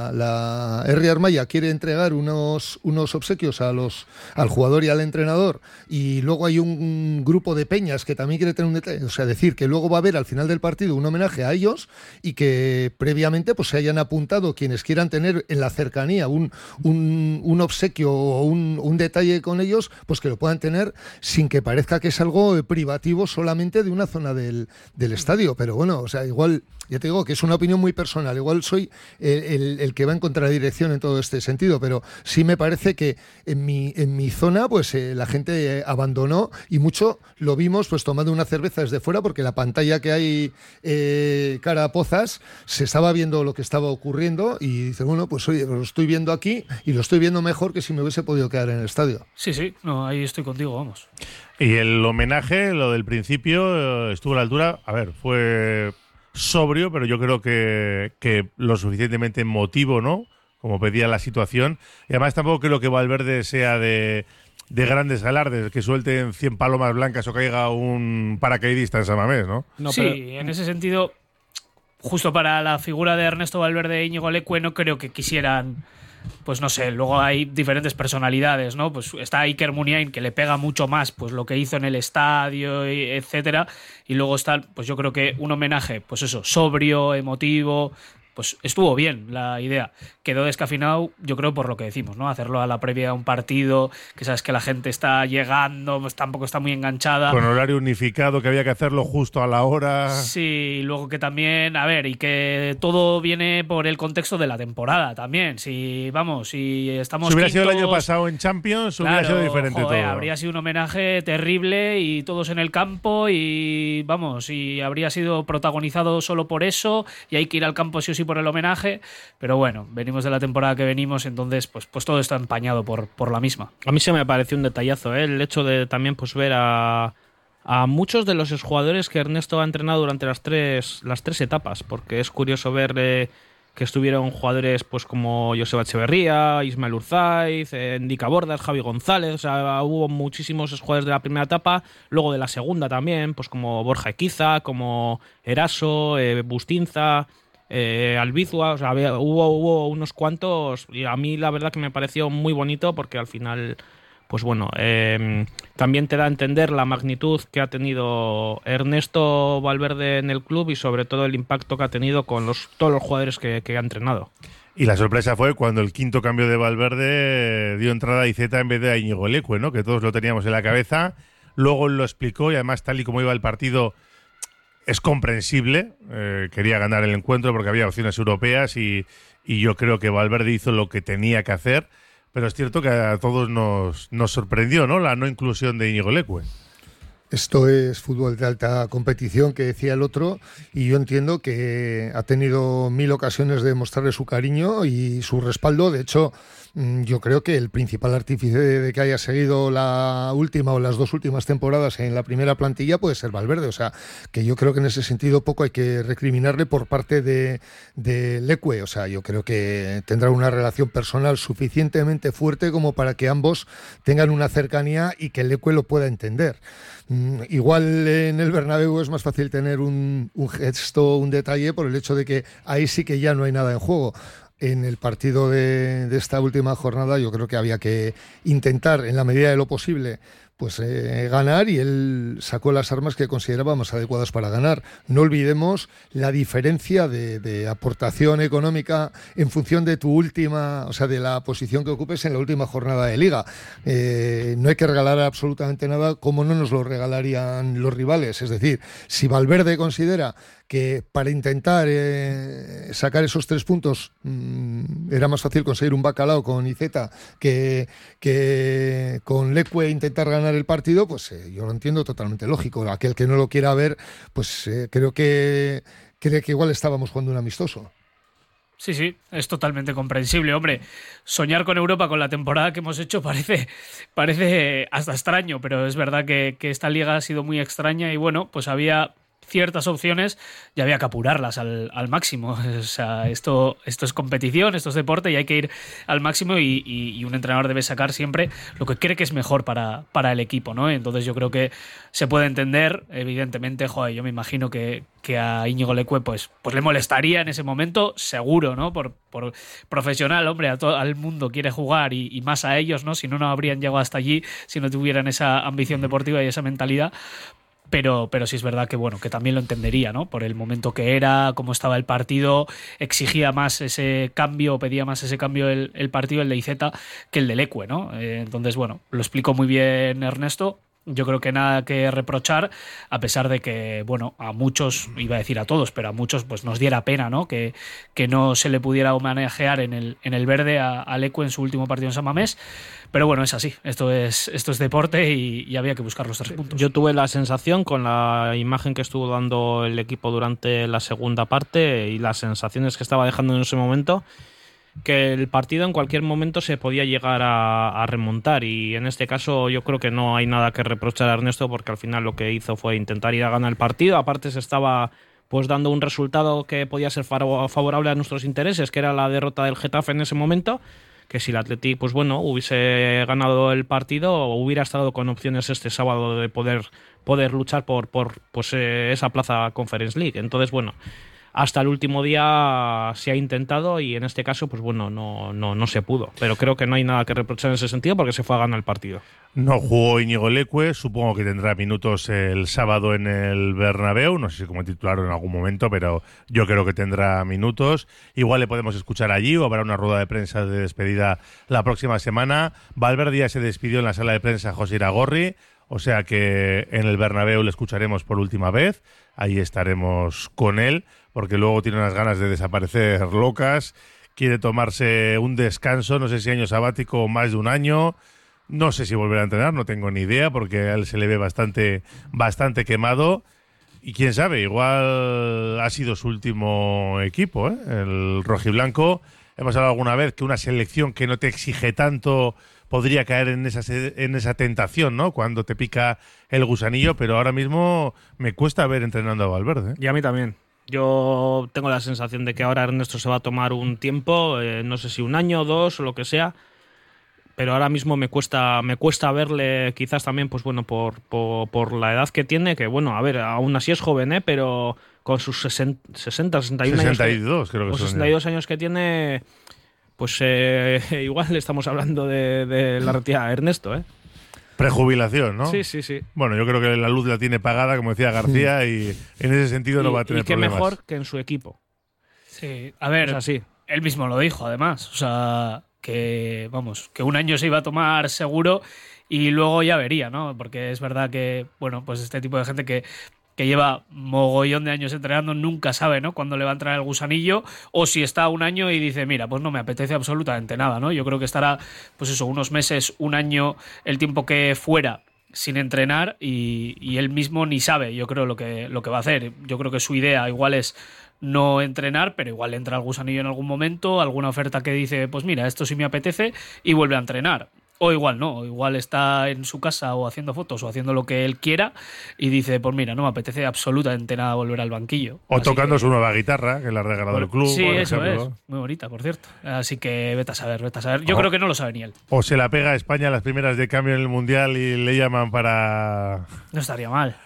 C: la Herri Armaya quiere entregar unos obsequios al jugador y al entrenador, y luego hay un grupo de peñas que también quiere tener un detalle, o sea, decir que luego va a haber al final del partido un homenaje a ellos, y que previamente pues se hayan apuntado quienes quieran tener en la cercanía un obsequio o un detalle con ellos, pues que lo puedan tener sin que parezca que es algo privativo solamente de una zona del estadio, pero bueno, o sea, igual, ya te digo que es una opinión muy personal, igual soy el que va en contradirección en todo este sentido, pero sí me parece que en mi zona pues la gente abandonó y mucho lo vimos pues tomando una cerveza desde fuera, porque la pantalla que hay cara a Pozas se estaba viendo lo que estaba ocurriendo y dice, bueno, pues oye, lo estoy viendo aquí y lo estoy viendo mejor que si me hubiese podido quedar en el estadio.
D: Sí, no, ahí estoy contigo, vamos.
B: Y el homenaje, lo del principio, estuvo a la altura. A ver, fue sobrio, pero yo creo que lo suficientemente emotivo, ¿no? Como pedía la situación. Y además tampoco creo que Valverde sea de grandes alardes, que suelten 100 palomas blancas o caiga un paracaidista en San Mamés, ¿no?
D: Sí, en ese sentido, justo para la figura de Ernesto Valverde e Íñigo Leque, no creo que quisieran... Pues no sé, luego hay diferentes personalidades, ¿no? Pues está Iker Muniain, que le pega mucho más pues lo que hizo en el estadio, etcétera. Y luego está, pues yo creo que un homenaje, pues eso, sobrio, emotivo. Pues estuvo bien la idea. Quedó descafeinado, yo creo, por lo que decimos, ¿no? Hacerlo a la previa de un partido, que sabes que la gente está llegando, pues tampoco está muy enganchada.
B: Con horario unificado, que había que hacerlo justo a la hora.
D: Sí, y luego que también, a ver, y que todo viene por el contexto de la temporada también. Si estamos
B: Si hubiera
D: quintos,
B: sido el año pasado en Champions,
D: claro,
B: hubiera sido diferente todo.
D: Habría sido un homenaje terrible y todos en el campo y habría sido protagonizado solo por eso y hay que ir al campo sí o sí por el homenaje, pero bueno, venimos de la temporada que venimos, entonces pues todo está empañado por la misma.
E: A mí se me pareció un detallazo, el hecho de también pues ver a muchos de los exjugadores que Ernesto ha entrenado durante las tres etapas, porque es curioso ver que estuvieron jugadores pues como Joseba Echeverría, Ismael Urzaiz, Ndika Bordas, Javi González, o sea, hubo muchísimos jugadores de la primera etapa, luego de la segunda también, pues como Borja Equiza, como Eraso, Bustinza, Albizua, o sea, hubo unos cuantos y a mí la verdad que me pareció muy bonito porque al final pues bueno, también te da a entender la magnitud que ha tenido Ernesto Valverde en el club y sobre todo el impacto que ha tenido con todos los jugadores que ha entrenado.
B: Y la sorpresa fue cuando el quinto cambio de Valverde dio entrada a Iceta en vez de a Íñigo Leque, ¿no? Que todos lo teníamos en la cabeza. Luego él lo explicó y además tal y como iba el partido es comprensible. Quería ganar el encuentro porque había opciones europeas y yo creo que Valverde hizo lo que tenía que hacer. Pero es cierto que a todos nos sorprendió, ¿no? La no inclusión de Íñigo Leque.
C: Esto es fútbol de alta competición, que decía el otro, y yo entiendo que ha tenido 1000 ocasiones de mostrarle su cariño y su respaldo. De hecho, yo creo que el principal artífice de que haya seguido la última o las 2 últimas temporadas en la primera plantilla puede ser Valverde. O sea, que yo creo que en ese sentido poco hay que recriminarle por parte de Leque. O sea, yo creo que tendrá una relación personal suficientemente fuerte como para que ambos tengan una cercanía y que Leque lo pueda entender. Igual en el Bernabéu es más fácil tener un gesto, un detalle, por el hecho de que ahí sí que ya no hay nada en juego. En el partido de esta última jornada yo creo que había que intentar, en la medida de lo posible, pues ganar, y él sacó las armas que consideraba más adecuadas para ganar. No olvidemos la diferencia de aportación económica en función de tu última, o sea, de la posición que ocupes en la última jornada de Liga. No hay que regalar absolutamente nada como no nos lo regalarían los rivales. Es decir, si Valverde considera que para intentar sacar esos 3 puntos era más fácil conseguir un bacalao con Iceta que con Leque intentar ganar el partido, pues yo lo entiendo totalmente lógico. Aquel que no lo quiera ver, pues creo que cree que igual estábamos jugando un amistoso.
D: Sí, es totalmente comprensible. Hombre, soñar con Europa con la temporada que hemos hecho parece hasta extraño, pero es verdad que esta liga ha sido muy extraña y bueno, pues había ciertas opciones y había que apurarlas al máximo. O sea, esto es competición, esto es deporte y hay que ir al máximo y un entrenador debe sacar siempre lo que cree que es mejor para el equipo, ¿no? Entonces yo creo que se puede entender, evidentemente, yo me imagino que a Íñigo Leque pues le molestaría en ese momento, seguro, ¿no? Por profesional, hombre, al mundo quiere jugar y más a ellos, ¿no? Si no habrían llegado hasta allí si no tuvieran esa ambición deportiva y esa mentalidad. Pero sí es verdad que bueno, que también lo entendería, ¿no? Por el momento que era, cómo estaba el partido, exigía más ese cambio, pedía más ese cambio el partido, el de Iceta, que el de Leque, ¿no? Entonces, bueno, lo explicó muy bien Ernesto Yo creo que nada que reprochar, a pesar de que, bueno, a muchos, iba a decir a todos, pero a muchos pues nos diera pena, ¿no? Que no se le pudiera homenajear en el verde a Lecu en su último partido en San Mamés. Pero bueno, es así. Esto es deporte y había que buscar los 3 puntos.
E: Yo tuve la sensación, con la imagen que estuvo dando el equipo durante la segunda parte y las sensaciones que estaba dejando en ese momento, que el partido en cualquier momento se podía llegar a remontar, y en este caso yo creo que no hay nada que reprochar a Ernesto, porque al final lo que hizo fue intentar ir a ganar el partido. Aparte se estaba pues dando un resultado que podía ser favorable a nuestros intereses, que era la derrota del Getafe en ese momento, que si el Athletic pues bueno, hubiese ganado el partido, hubiera estado con opciones este sábado de poder luchar por pues esa plaza Conference League. Entonces bueno, hasta el último día se ha intentado y en este caso pues bueno, no se pudo, pero creo que no hay nada que reprochar en ese sentido porque se fue a ganar el partido.
B: No jugó Íñigo Leque, supongo que tendrá minutos el sábado en el Bernabéu, no sé si como titular en algún momento, pero yo creo que tendrá minutos. Igual le podemos escuchar allí o habrá una rueda de prensa de despedida la próxima semana. Valverde ya se despidió en la sala de prensa José Iragorri, o sea que en el Bernabéu le escucharemos por última vez, ahí estaremos con él, porque luego tiene unas ganas de desaparecer locas, quiere tomarse un descanso, no sé si año sabático o más de un año, no sé si volverá a entrenar, no tengo ni idea, porque a él se le ve bastante quemado, y quién sabe, igual ha sido su último equipo, el rojiblanco. Hemos hablado alguna vez que una selección que no te exige tanto podría caer en esa tentación, ¿no? Cuando te pica el gusanillo, pero ahora mismo me cuesta ver entrenando a Valverde.
E: Y a mí también. Yo tengo la sensación de que ahora Ernesto se va a tomar un tiempo, no sé si un año o 2 o lo que sea, pero ahora mismo me cuesta verle, quizás también pues bueno por la edad que tiene, que bueno, a ver, aún así es joven, pero con sus 61 años,
B: 62 creo que
E: son 62 años que tiene, pues igual estamos hablando de la retirada de Ernesto,
B: Prejubilación, ¿no?
E: Sí.
B: Bueno, yo creo que la luz la tiene pagada, como decía García, y en ese sentido no va a tener problemas.
E: Y qué mejor que en su equipo.
D: Sí, a ver,
E: es así.
D: Él mismo lo dijo, además. O sea, que un año se iba a tomar seguro y luego ya vería, ¿no? Porque es verdad que, bueno, pues este tipo de gente que lleva mogollón de años entrenando nunca sabe, ¿no?, cuándo le va a entrar el gusanillo, o si está un año y dice, mira, pues no me apetece absolutamente nada, ¿no? Yo creo que estará, pues eso, unos meses, un año, el tiempo que fuera sin entrenar, y él mismo ni sabe, yo creo, lo que va a hacer. Yo creo que su idea igual es no entrenar, pero igual le entra el gusanillo en algún momento, alguna oferta que dice, pues mira, esto sí me apetece, y vuelve a entrenar. O igual no, o igual está en su casa o haciendo fotos o haciendo lo que él quiera y dice, pues mira, no me apetece absolutamente nada volver al banquillo.
B: O tocando su nueva guitarra, que le ha regalado el club.
D: Sí,
B: por
D: eso
B: ejemplo.
D: es. Muy bonita, por cierto. Así que vete a saber. Yo creo que no lo sabe ni él.
B: O se la pega a España a las primeras de cambio en el Mundial y le llaman para...
D: No estaría mal.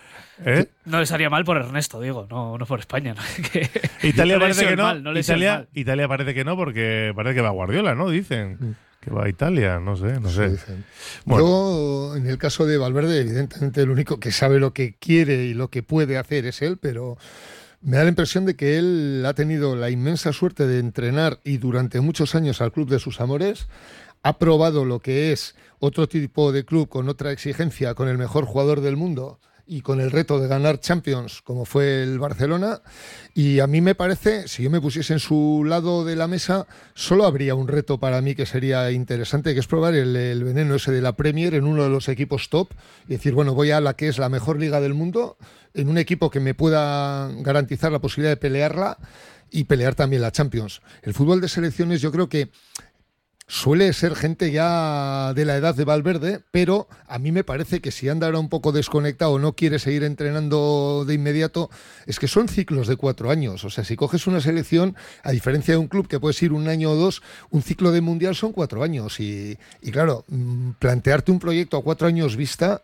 D: No estaría mal por Ernesto, digo, no por España. ¿no?
B: Italia parece que no.
D: Italia
B: parece que no, porque parece que va Guardiola, ¿no? Dicen que va a Italia, no sé.
C: Bueno. Yo, en el caso de Valverde, evidentemente el único que sabe lo que quiere y lo que puede hacer es él, pero me da la impresión de que él ha tenido la inmensa suerte de entrenar y durante muchos años al club de sus amores. Ha probado lo que es otro tipo de club con otra exigencia, con el mejor jugador del mundo y con el reto de ganar Champions, como fue el Barcelona. Y a mí me parece, si yo me pusiese en su lado de la mesa, solo habría un reto para mí que sería interesante, que es probar el veneno ese de la Premier en uno de los equipos top y decir, bueno, voy a la que es la mejor liga del mundo, en un equipo que me pueda garantizar la posibilidad de pelearla y pelear también la Champions. El fútbol de selecciones, yo creo que suele ser gente ya de la edad de Valverde, pero a mí me parece que si anda ahora un poco desconectado o no quiere seguir entrenando de inmediato, es que son ciclos de 4 años. O sea, si coges una selección, a diferencia de un club que puedes ir un año o 2, un ciclo de mundial son 4 años. Y claro, plantearte un proyecto a 4 años vista,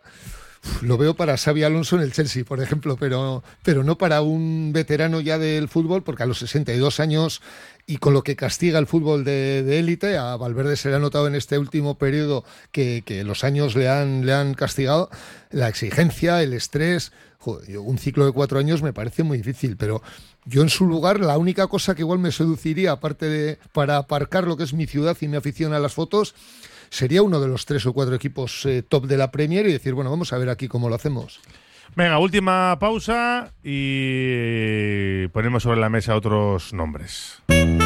C: lo veo para Xabi Alonso en el Chelsea, por ejemplo, pero no para un veterano ya del fútbol, porque a los 62 años y con lo que castiga el fútbol de élite, a Valverde se le ha notado en este último periodo que los años le han castigado, la exigencia, el estrés. Joder, un ciclo de 4 años me parece muy difícil, pero yo en su lugar la única cosa que igual me seduciría, aparte de para aparcar lo que es mi ciudad y mi afición a las fotos, sería uno de los 3 o 4 equipos top de la Premier y decir, bueno, vamos a ver aquí cómo lo hacemos.
B: Venga, última pausa y ponemos sobre la mesa otros nombres.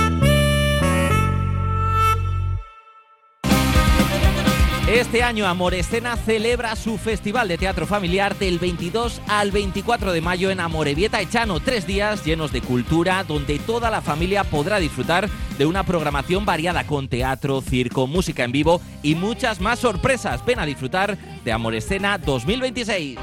J: Este año Amorescena celebra su festival de teatro familiar del 22 al 24 de mayo en Amorebieta Echano. 3 días llenos de cultura donde toda la familia podrá disfrutar de una programación variada con teatro, circo, música en vivo y muchas más sorpresas. Ven a disfrutar de Amorescena 2026.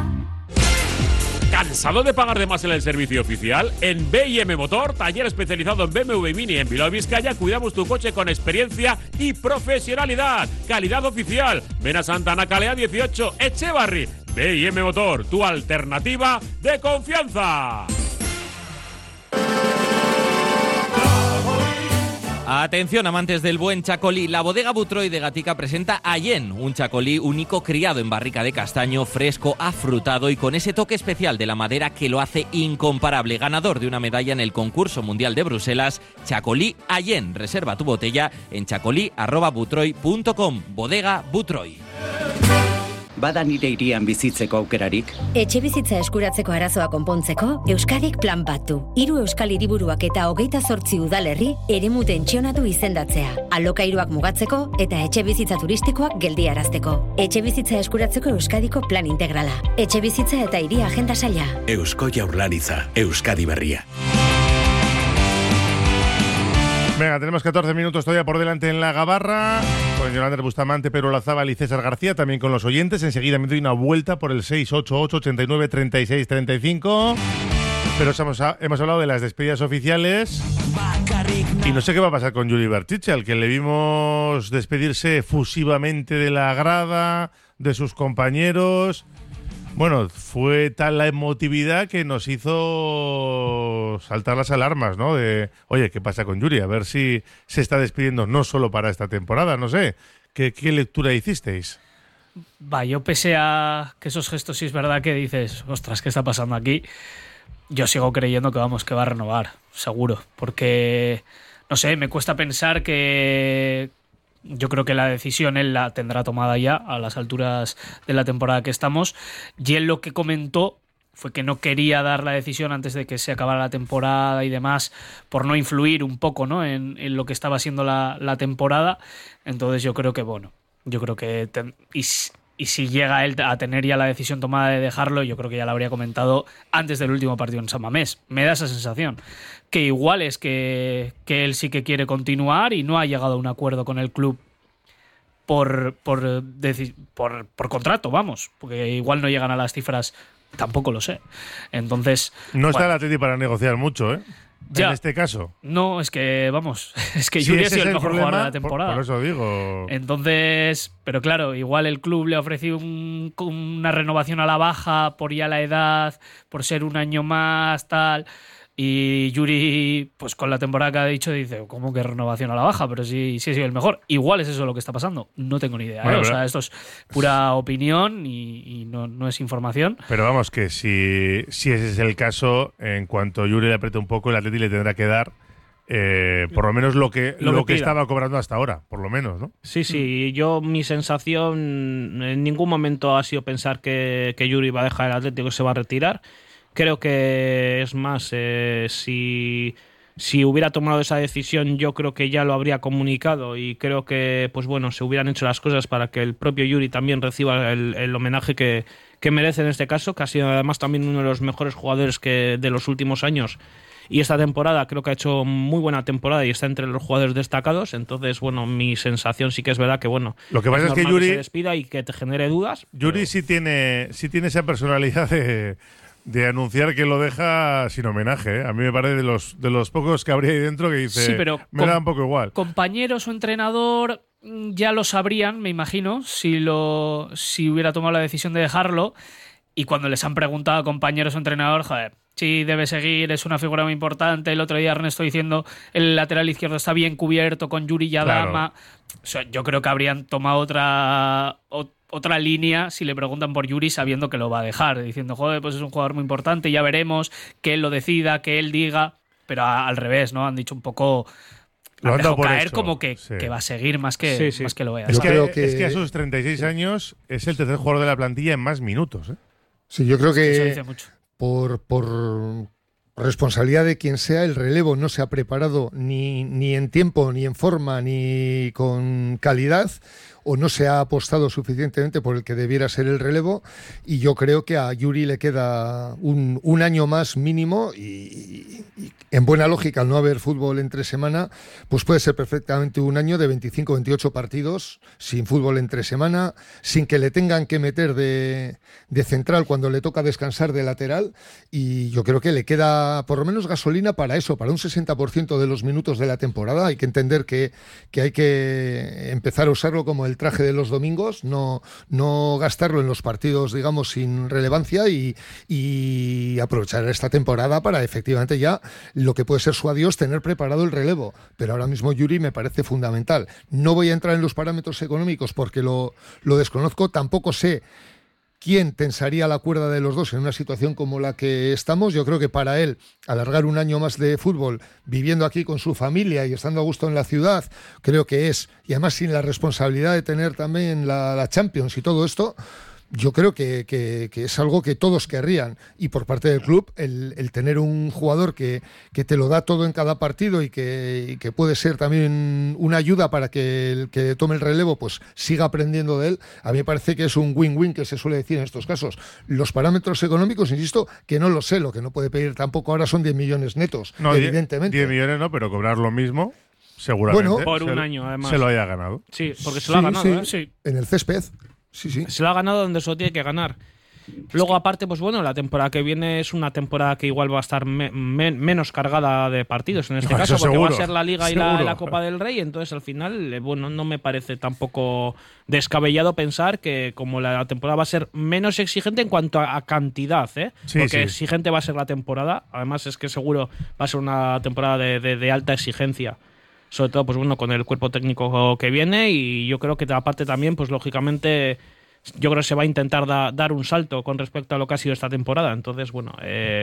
K: ¿Cansado de pagar de más en el servicio oficial? En B&M Motor, taller especializado en BMW y Mini en Bilbao, Vizcaya, cuidamos tu coche con experiencia y profesionalidad. Calidad oficial. Ven a Santana Calea 18, Echevarri. B&M Motor, tu alternativa de confianza.
J: Atención, amantes del buen chacolí. La bodega Butroy de Gatica presenta Allen, un chacolí único criado en barrica de castaño, fresco, afrutado y con ese toque especial de la madera que lo hace incomparable. Ganador de una medalla en el concurso mundial de Bruselas, Chacolí Allen. Reserva tu botella en chacolí@butroy.com. Bodega Butroy.
L: Bada nire hirian bizitzeko aukerarik?
M: Etxe bizitza eskuratzeko arazoa konpontzeko, Euskadik plan bat du. 3 euskal hiriburuak eta 28 udalerri eremu tentsionatu izendatzea. Alokairuak mugatzeko eta etxe bizitza turistikoak geldiarazteko. Etxe bizitza eskuratzeko Euskadiko plan integrala. Etxe bizitza eta hiri agenda saila.
A: Eusko Jaurlaritza, Euskadi Berria.
B: Venga, tenemos 14 minutos todavía por delante en la gabarra, con Yolanda Bustamante, Pedro Olazábal y César García, también con los oyentes. Enseguida me doy una vuelta por el 688-89-36-35. Pero hemos hablado de las despedidas oficiales y no sé qué va a pasar con Yuri Berchiche, al que le vimos despedirse efusivamente de la grada, de sus compañeros. Bueno, fue tal la emotividad que nos hizo saltar las alarmas, ¿no? De, oye, ¿qué pasa con Yuri? A ver si se está despidiendo no solo para esta temporada, no sé. ¿Qué lectura hicisteis?
D: Yo pese a que esos gestos sí es verdad que dices, ostras, ¿qué está pasando aquí? Yo sigo creyendo que va a renovar, seguro. Porque, no sé, me cuesta pensar que... Yo creo que la decisión él la tendrá tomada ya a las alturas de la temporada que estamos. Y él lo que comentó fue que no quería dar la decisión antes de que se acabara la temporada y demás, por no influir un poco, ¿no? en lo que estaba siendo la temporada. Entonces yo creo que, y si llega él a tener ya la decisión tomada de dejarlo, yo creo que ya lo habría comentado antes del último partido en San Mamés. Me da esa sensación. Que igual es que él sí que quiere continuar y no ha llegado a un acuerdo con el club por contrato, vamos, porque igual no llegan a las cifras, tampoco lo sé. Entonces...
B: No está el Atleti para negociar mucho, ¿eh?
D: Ya.
B: En este caso.
D: No, es que Yuri ha sido el mejor jugador de la temporada.
B: Por eso digo.
D: Entonces, pero claro, igual el club le ha ofrecido una renovación a la baja por ya la edad, por ser un año más, tal... Y Yuri, pues con la temporada que ha dicho, dice, ¿cómo que renovación a la baja? Pero sí ha sido el mejor. Igual es eso lo que está pasando. No tengo ni idea. Bueno, o sea, esto es pura opinión y no es información.
B: Pero vamos, que si ese es el caso, en cuanto Yuri le apriete un poco, el Atleti le tendrá que dar por lo menos lo que estaba cobrando hasta ahora, por lo menos, ¿no?
E: Sí, mi sensación en ningún momento ha sido pensar que Yuri va a dejar el Atlético y se va a retirar. Creo que es más, si hubiera tomado esa decisión, yo creo que ya lo habría comunicado y creo que, pues bueno, se hubieran hecho las cosas para que el propio Yuri también reciba el homenaje que merece en este caso, que ha sido además también uno de los mejores jugadores de los últimos años. Y esta temporada creo que ha hecho muy buena temporada y está entre los jugadores destacados. Entonces, bueno, mi sensación sí que es verdad que, bueno,
B: lo que pasa es que Yuri
E: se despida y que te genere dudas.
B: Yuri sí tiene esa personalidad de anunciar que lo deja sin homenaje, ¿eh? A mí me parece de los pocos que habría ahí dentro que dice, sí, pero me da un poco igual.
D: Compañeros o entrenador ya lo sabrían, me imagino, si hubiera tomado la decisión de dejarlo. Y cuando les han preguntado a compañeros o entrenador, joder, sí, debe seguir, es una figura muy importante. El otro día Ernesto diciendo el lateral izquierdo está bien cubierto con Yuri y Adama. Claro. O sea, yo creo que habrían tomado otra línea si le preguntan por Yuri sabiendo que lo va a dejar, diciendo, joder, pues es un jugador muy importante, ya veremos, que él lo decida, que él diga, pero al revés, ¿no? Han dicho un poco
B: Lo han dado por
D: caer
B: hecho.
D: como que va a seguir más que lo vea.
B: Es que a sus 36 años es el tercer jugador de la plantilla en más minutos.
C: Sí, yo creo que
D: eso dice mucho.
C: por responsabilidad de quien sea, el relevo no se ha preparado ni en tiempo, ni en forma, ni con calidad, o no se ha apostado suficientemente por el que debiera ser el relevo, y yo creo que a Yuri le queda un año más mínimo y en buena lógica, al no haber fútbol entre semana, pues puede ser perfectamente un año de 25, 28 partidos sin fútbol entre semana, sin que le tengan que meter de central cuando le toca descansar de lateral, y yo creo que le queda por lo menos gasolina para eso, para un 60% de los minutos de la temporada. Hay que entender que hay que empezar a usarlo como el traje de los domingos, no gastarlo en los partidos, digamos, sin relevancia, y aprovechar esta temporada para efectivamente ya lo que puede ser su adiós, tener preparado el relevo. Pero ahora mismo Yuri me parece fundamental. No voy a entrar en los parámetros económicos porque lo desconozco, tampoco sé quién tensaría la cuerda de los dos en una situación como la que estamos. Yo creo que para él alargar un año más de fútbol viviendo aquí con su familia y estando a gusto en la ciudad, creo que es, y además sin la responsabilidad de tener también la Champions y todo esto, yo creo que es algo que todos querrían. Y por parte del club, el tener un jugador que te lo da todo en cada partido y que puede ser también una ayuda para que el que tome el relevo pues siga aprendiendo de él, a mí me parece que es un win-win, que se suele decir en estos casos. Los parámetros económicos, insisto, que no lo sé, lo que no puede pedir tampoco ahora son 10 millones netos,
B: no,
C: evidentemente.
B: 10 millones no, pero cobrar lo mismo, seguramente.
E: Bueno, por un año, además.
B: Se lo haya ganado.
E: Sí, porque se lo ha ganado.
C: Sí. En el césped. Sí.
E: Se lo ha ganado donde se lo tiene que ganar. Luego, aparte, pues bueno, la temporada que viene es una temporada que igual va a estar menos cargada de partidos en este caso, porque
B: seguro,
E: va a ser la Liga y la Copa del Rey. Entonces, al final, bueno, no me parece tampoco descabellado pensar que como la temporada va a ser menos exigente en cuanto a cantidad, porque exigente va a ser la temporada. Además, es que seguro va a ser una temporada de alta exigencia. Sobre todo, pues bueno, con el cuerpo técnico que viene, y yo creo que aparte también, pues lógicamente, yo creo que se va a intentar dar un salto con respecto a lo que ha sido esta temporada. Entonces, bueno,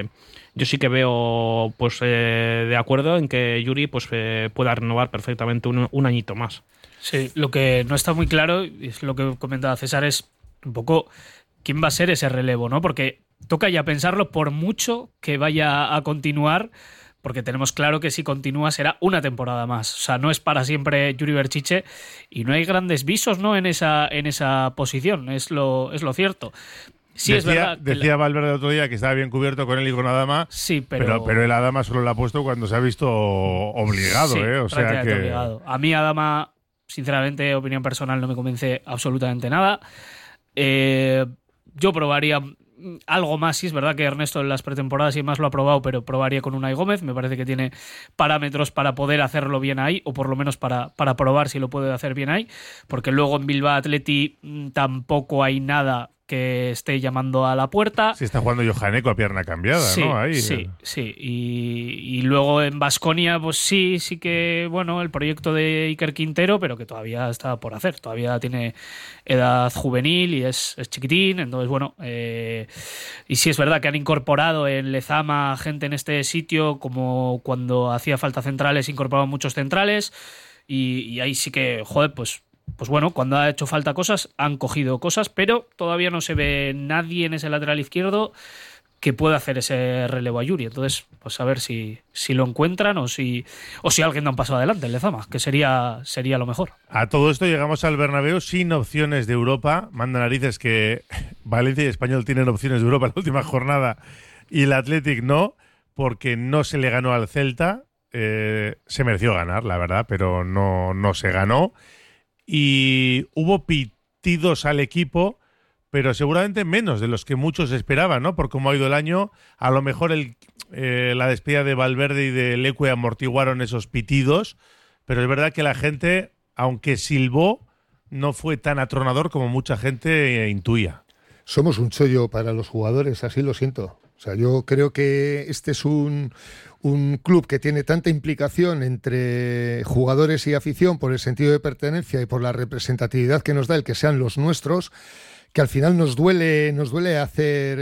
E: yo sí que veo pues de acuerdo en que Yuri pues pueda renovar perfectamente un añito más.
D: Sí, lo que no está muy claro, y es lo que comentaba César, es un poco quién va a ser ese relevo, ¿no? Porque toca ya pensarlo, por mucho que vaya a continuar, porque tenemos claro que si continúa será una temporada más. O sea, no es para siempre Yuri Berchiche, y no hay grandes visos, ¿no?, en esa posición, es lo cierto. Sí,
B: decía,
D: es verdad.
B: Decía Valverde el otro día que estaba bien cubierto con él y con Adama.
D: Sí, pero
B: el Adama solo lo ha puesto cuando se ha visto obligado,
D: sí,
B: O sea que
D: obligado. A mí Adama, sinceramente, opinión personal, no me convence absolutamente nada. Yo probaría algo más. Sí, es verdad que Ernesto en las pretemporadas y más lo ha probado, pero probaría con Unai Gómez. Me parece que tiene parámetros para poder hacerlo bien ahí, o por lo menos para probar si lo puede hacer bien ahí, porque luego en Bilbao Athletic tampoco hay nada que esté llamando a la puerta.
B: Sí, está jugando Johaneco a pierna cambiada,
D: sí,
B: ¿no? Ahí.
D: Sí. Y luego en Baskonia, pues sí que, bueno, el proyecto de Iker Quintero, pero que todavía está por hacer. Todavía tiene edad juvenil y es chiquitín. Entonces, bueno, y sí es verdad que han incorporado en Lezama gente en este sitio, como cuando hacía falta centrales, incorporaban muchos centrales. Y ahí sí que, joder, pues bueno, cuando ha hecho falta cosas, han cogido cosas, pero todavía no se ve nadie en ese lateral izquierdo que pueda hacer ese relevo a Yuri. Entonces, pues a ver si lo encuentran o si alguien da un paso adelante en Lezama, que sería lo mejor.
B: A todo esto llegamos al Bernabéu sin opciones de Europa. Manda narices que Valencia y Español tienen opciones de Europa en la última jornada y el Athletic no, porque no se le ganó al Celta. Se mereció ganar, la verdad, pero no se ganó. Y hubo pitidos al equipo, pero seguramente menos de los que muchos esperaban, ¿no? Por cómo ha ido el año, a lo mejor la despedida de Valverde y de Leque amortiguaron esos pitidos, pero es verdad que la gente, aunque silbó, no fue tan atronador como mucha gente intuía.
C: Somos un chollo para los jugadores, así lo siento. O sea, yo creo que este es un club que tiene tanta implicación entre jugadores y afición por el sentido de pertenencia y por la representatividad que nos da el que sean los nuestros, que al final nos duele hacer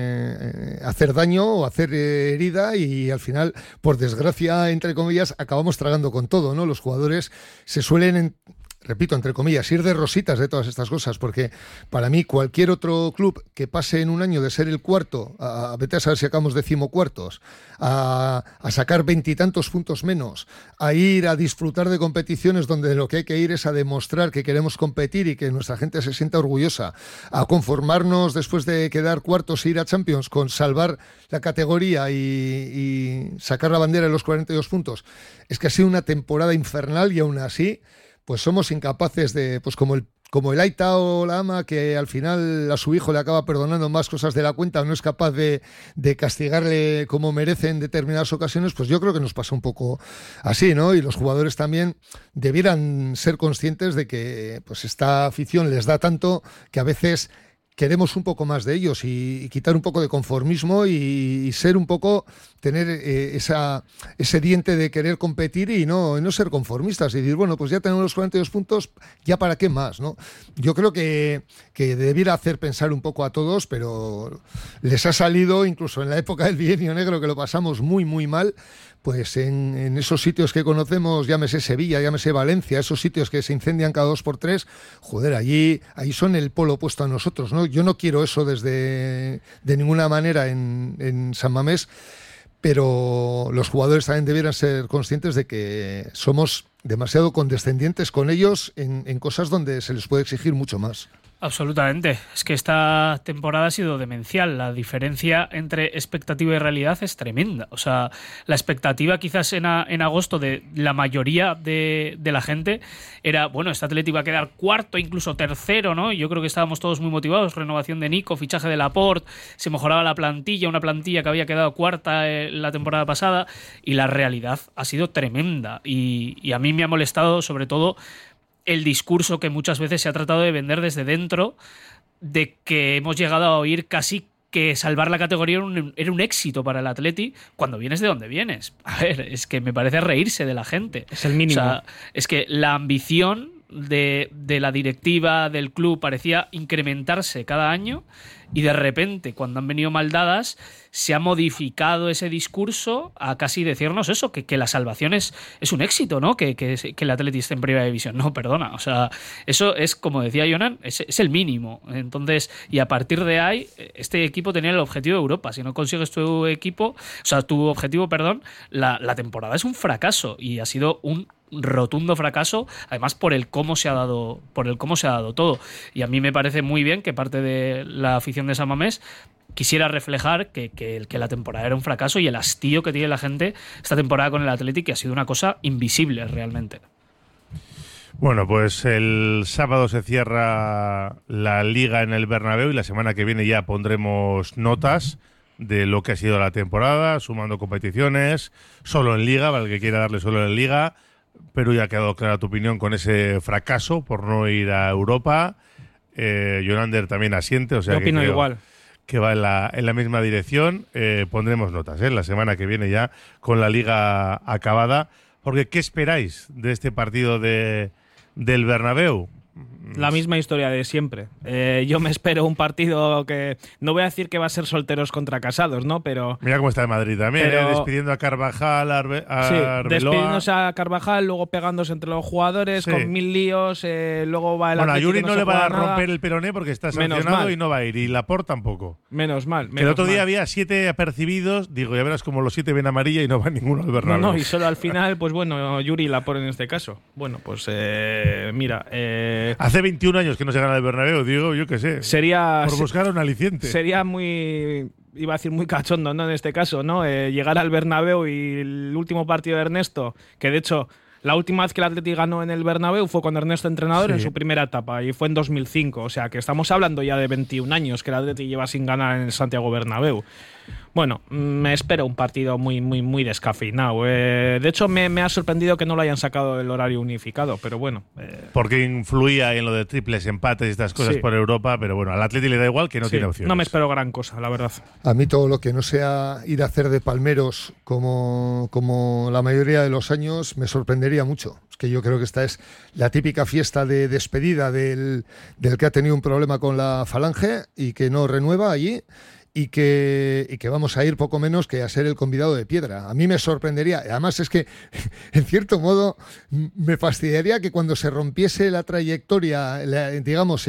C: daño o hacer herida, y al final, por desgracia, entre comillas, acabamos tragando con todo, ¿no? Los jugadores se suelen, repito, entre comillas, ir de rositas de todas estas cosas, porque para mí cualquier otro club que pase en un año de ser el cuarto, a vete a saber si acabamos 14º, a sacar 20 y tantos puntos menos, a ir a disfrutar de competiciones donde lo que hay que ir es a demostrar que queremos competir y que nuestra gente se sienta orgullosa, a conformarnos después de quedar cuartos e ir a Champions con salvar la categoría y sacar la bandera de los 42 puntos. Es que ha sido una temporada infernal, y aún así pues somos incapaces de, pues como el Aita o la ama, que al final a su hijo le acaba perdonando más cosas de la cuenta, no es capaz de castigarle como merece en determinadas ocasiones. Pues yo creo que nos pasa un poco así, ¿no? Y los jugadores también debieran ser conscientes de que pues esta afición les da tanto que a veces queremos un poco más de ellos, y quitar un poco de conformismo y ser un poco, tener ese diente de querer competir y no ser conformistas y decir, bueno, pues ya tenemos los 42 puntos, ya para qué más, ¿no? Yo creo que debiera hacer pensar un poco a todos, pero les ha salido, incluso en la época del bienio negro, que lo pasamos muy, muy mal, pues en esos sitios que conocemos, llámese Sevilla, llámese Valencia, esos sitios que se incendian cada 2x3, joder, ahí son el polo opuesto a nosotros, ¿no? Yo no quiero eso de ninguna manera en San Mamés, pero los jugadores también debieran ser conscientes de que somos demasiado condescendientes con ellos en cosas donde se les puede exigir mucho más.
D: Absolutamente. Es que esta temporada ha sido demencial. La diferencia entre expectativa y realidad es tremenda. O sea, la expectativa quizás en agosto de la mayoría de la gente era, bueno, este Atleti iba a quedar cuarto, incluso tercero, ¿no? Yo creo que estábamos todos muy motivados. Renovación de Nico, fichaje de Laporte, se mejoraba la plantilla, una plantilla que había quedado cuarta la temporada pasada, y la realidad ha sido tremenda. Y a mí me ha molestado sobre todo el discurso que muchas veces se ha tratado de vender desde dentro, de que hemos llegado a oír casi que salvar la categoría era un éxito para el Atleti, cuando vienes de donde vienes. A ver, es que me parece reírse de la gente.
E: Es el mínimo.
D: O sea, es que la ambición de la directiva del club parecía incrementarse cada año, y de repente, cuando han venido mal dadas, se ha modificado ese discurso a casi decirnos eso, que la salvación es un éxito, ¿no? Que el Atleti esté en primera división. No, perdona. O sea, eso es, como decía Jonan, es el mínimo. Entonces, y a partir de ahí, este equipo tenía el objetivo de Europa. Si no consigues tu objetivo, la temporada es un fracaso, y ha sido un rotundo fracaso, además por el cómo se ha dado todo. Y a mí me parece muy bien que parte de la afición de San Mamés quisiera reflejar que la temporada era un fracaso, y el hastío que tiene la gente esta temporada con el Athletic, que ha sido una cosa invisible realmente.
B: Bueno, pues el sábado se cierra la Liga en el Bernabéu, y la semana que viene ya pondremos notas de lo que ha sido la temporada, sumando competiciones, solo en Liga, para el que quiera darle solo en Liga. Pero ya ha quedado clara tu opinión con ese fracaso por no ir a Europa. Jonander también asiente, o sea,
E: yo opino igual,
B: que va en la misma dirección. Pondremos notas la semana que viene ya con la Liga acabada. Porque ¿qué esperáis de este partido del Bernabéu?
E: La misma historia de siempre. Yo me espero un partido que no voy a decir que va a ser solteros contra casados, ¿no? Pero
B: mira cómo está el Madrid también, despidiendo a Carvajal, a Arbeloa.
E: Despidiéndose a Carvajal, luego pegándose entre los jugadores, con 1000 líos, luego va el
B: Bueno, a
E: Atlético,
B: Yuri no le va a romper
E: nada.
B: el peroné porque está sancionado y no va a ir, y Laporte tampoco.
E: Menos mal.
B: Que el otro día había 7 apercibidos, digo, ya verás como los 7 ven amarilla y no va ninguno al Bernabéu.
E: No, y solo al final, pues bueno, Yuri y Laporte en este caso. Bueno, pues mira.
B: Hace 21 años que no se gana el Bernabéu, digo, yo qué sé.
E: Sería
B: por buscar un aliciente.
E: Sería muy, iba a decir muy cachondo, ¿no? En este caso, ¿no? Llegar al Bernabéu y el último partido de Ernesto, que de hecho la última vez que el Atleti ganó en el Bernabéu fue cuando Ernesto entrenador en su primera etapa, y fue en 2005. O sea, que estamos hablando ya de 21 años que el Atleti lleva sin ganar en el Santiago Bernabéu. Bueno, me espero un partido muy, muy, muy descafeinado. De hecho, me ha sorprendido que no lo hayan sacado del horario unificado, pero bueno.
B: Porque influía en lo de triples empates y estas cosas por Europa, pero bueno, al Atleti le da igual, que no tiene opciones.
E: No me espero gran cosa, la verdad.
C: A mí todo lo que no sea ir a hacer de palmeros como la mayoría de los años me sorprendería sorprendería mucho. Es que yo creo que esta es la típica fiesta de despedida del que ha tenido un problema con la Falange y que no renueva allí. Y que vamos a ir poco menos que a ser el convidado de piedra. A mí me sorprendería. Además es que, en cierto modo, me fastidiaría que cuando se rompiese la trayectoria, digamos,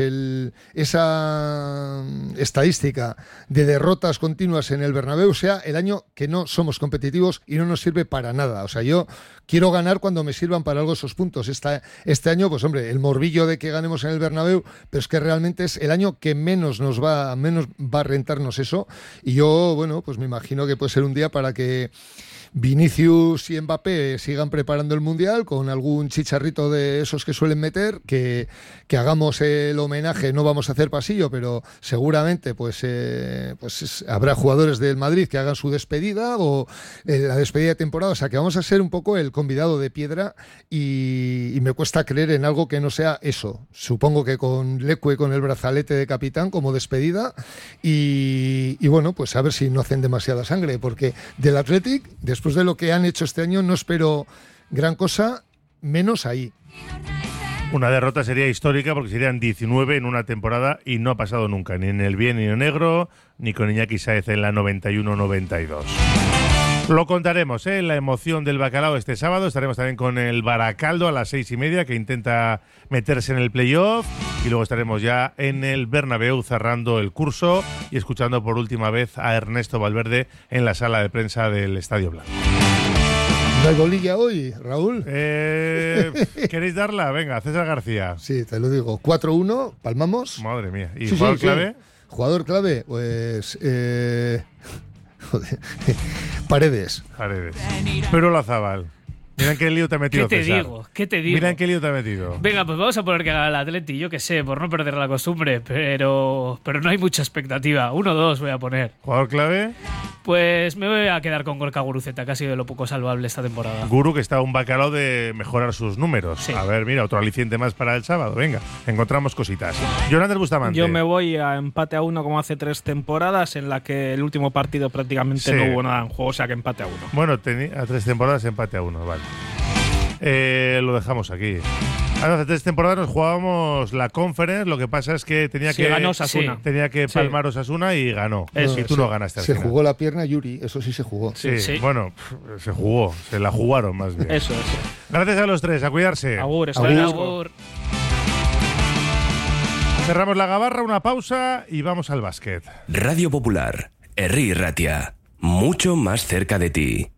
C: esa estadística de derrotas continuas en el Bernabéu sea el año que no somos competitivos y no nos sirve para nada. O sea, yo quiero ganar cuando me sirvan para algo esos puntos. Este año, pues hombre, el morbillo de que ganemos en el Bernabéu, pero es que realmente es el año que menos va a rentarnos eso. Y yo, bueno, pues me imagino que puede ser un día para que Vinicius y Mbappé sigan preparando el Mundial con algún chicharrito de esos que suelen meter, que hagamos el homenaje. No vamos a hacer pasillo, pero seguramente pues habrá jugadores del Madrid que hagan su despedida o la despedida de temporada. O sea, que vamos a ser un poco el convidado de piedra y me cuesta creer en algo que no sea eso. Supongo que con Leque, con el brazalete de capitán como despedida y bueno, pues a ver si no hacen demasiada sangre, porque del Athletic, después de lo que han hecho este año, no espero gran cosa, menos ahí.
B: Una derrota sería histórica porque serían 19 en una temporada y no ha pasado nunca, ni en el bien ni en el negro, ni con Iñaki Sáez en la 91-92. Lo contaremos, la emoción del bacalao este sábado. Estaremos también con el Baracaldo a las 6:30, que intenta meterse en el playoff, y luego estaremos ya en el Bernabéu cerrando el curso y escuchando por última vez a Ernesto Valverde en la sala de prensa del Estadio Blanco.
C: ¿No hay bolilla hoy, Raúl?
B: ¿Queréis darla? Venga, César García.
C: Sí, te lo digo. 4-1, palmamos.
B: Madre mía. ¿Y
C: sí,
B: jugador
C: sí,
B: clave?
C: Sí. Jugador clave, pues... Joder. Paredes.
B: Pero Olazábal. Mira en qué lío te ha metido,
D: ¿Qué te
B: César.
D: digo? ¿Qué te digo?
B: Mira en qué lío te ha metido.
D: Venga, pues vamos a poner que gana el Atleti, yo qué sé, por no perder la costumbre, pero no hay mucha expectativa. 1-2 voy a poner.
B: ¿Jugador clave?
D: Pues me voy a quedar con Gorka Guruceta, que ha sido de lo poco salvable esta temporada.
B: Guru, que está un bacalao de mejorar sus números. Sí. A ver, mira, otro aliciente más para el sábado. Venga, encontramos cositas. Jonathan Bustamante.
E: Yo me voy a empate a 1 como hace 3 temporadas, en la que el último partido prácticamente no hubo nada en juego, o sea que empate a 1.
B: Bueno, a 3 temporadas empate a 1, vale. Lo dejamos aquí. Hace 3 temporadas nos jugábamos la Conference, lo que pasa es que tenía que
E: ganó Osasuna.
B: Tenía que palmar Osasuna y ganó.
C: Eso,
B: y tú no ganaste al
C: Se
B: final.
C: jugó la pierna Yuri, eso sí se jugó.
B: Sí, bueno, se jugó, se la jugaron más bien.
E: Eso.
B: Gracias a los tres, a cuidarse.
E: Agur.
B: Cerramos la gabarra, una pausa y vamos al básquet.
A: Radio Popular, Herri Ratia, mucho más cerca de ti.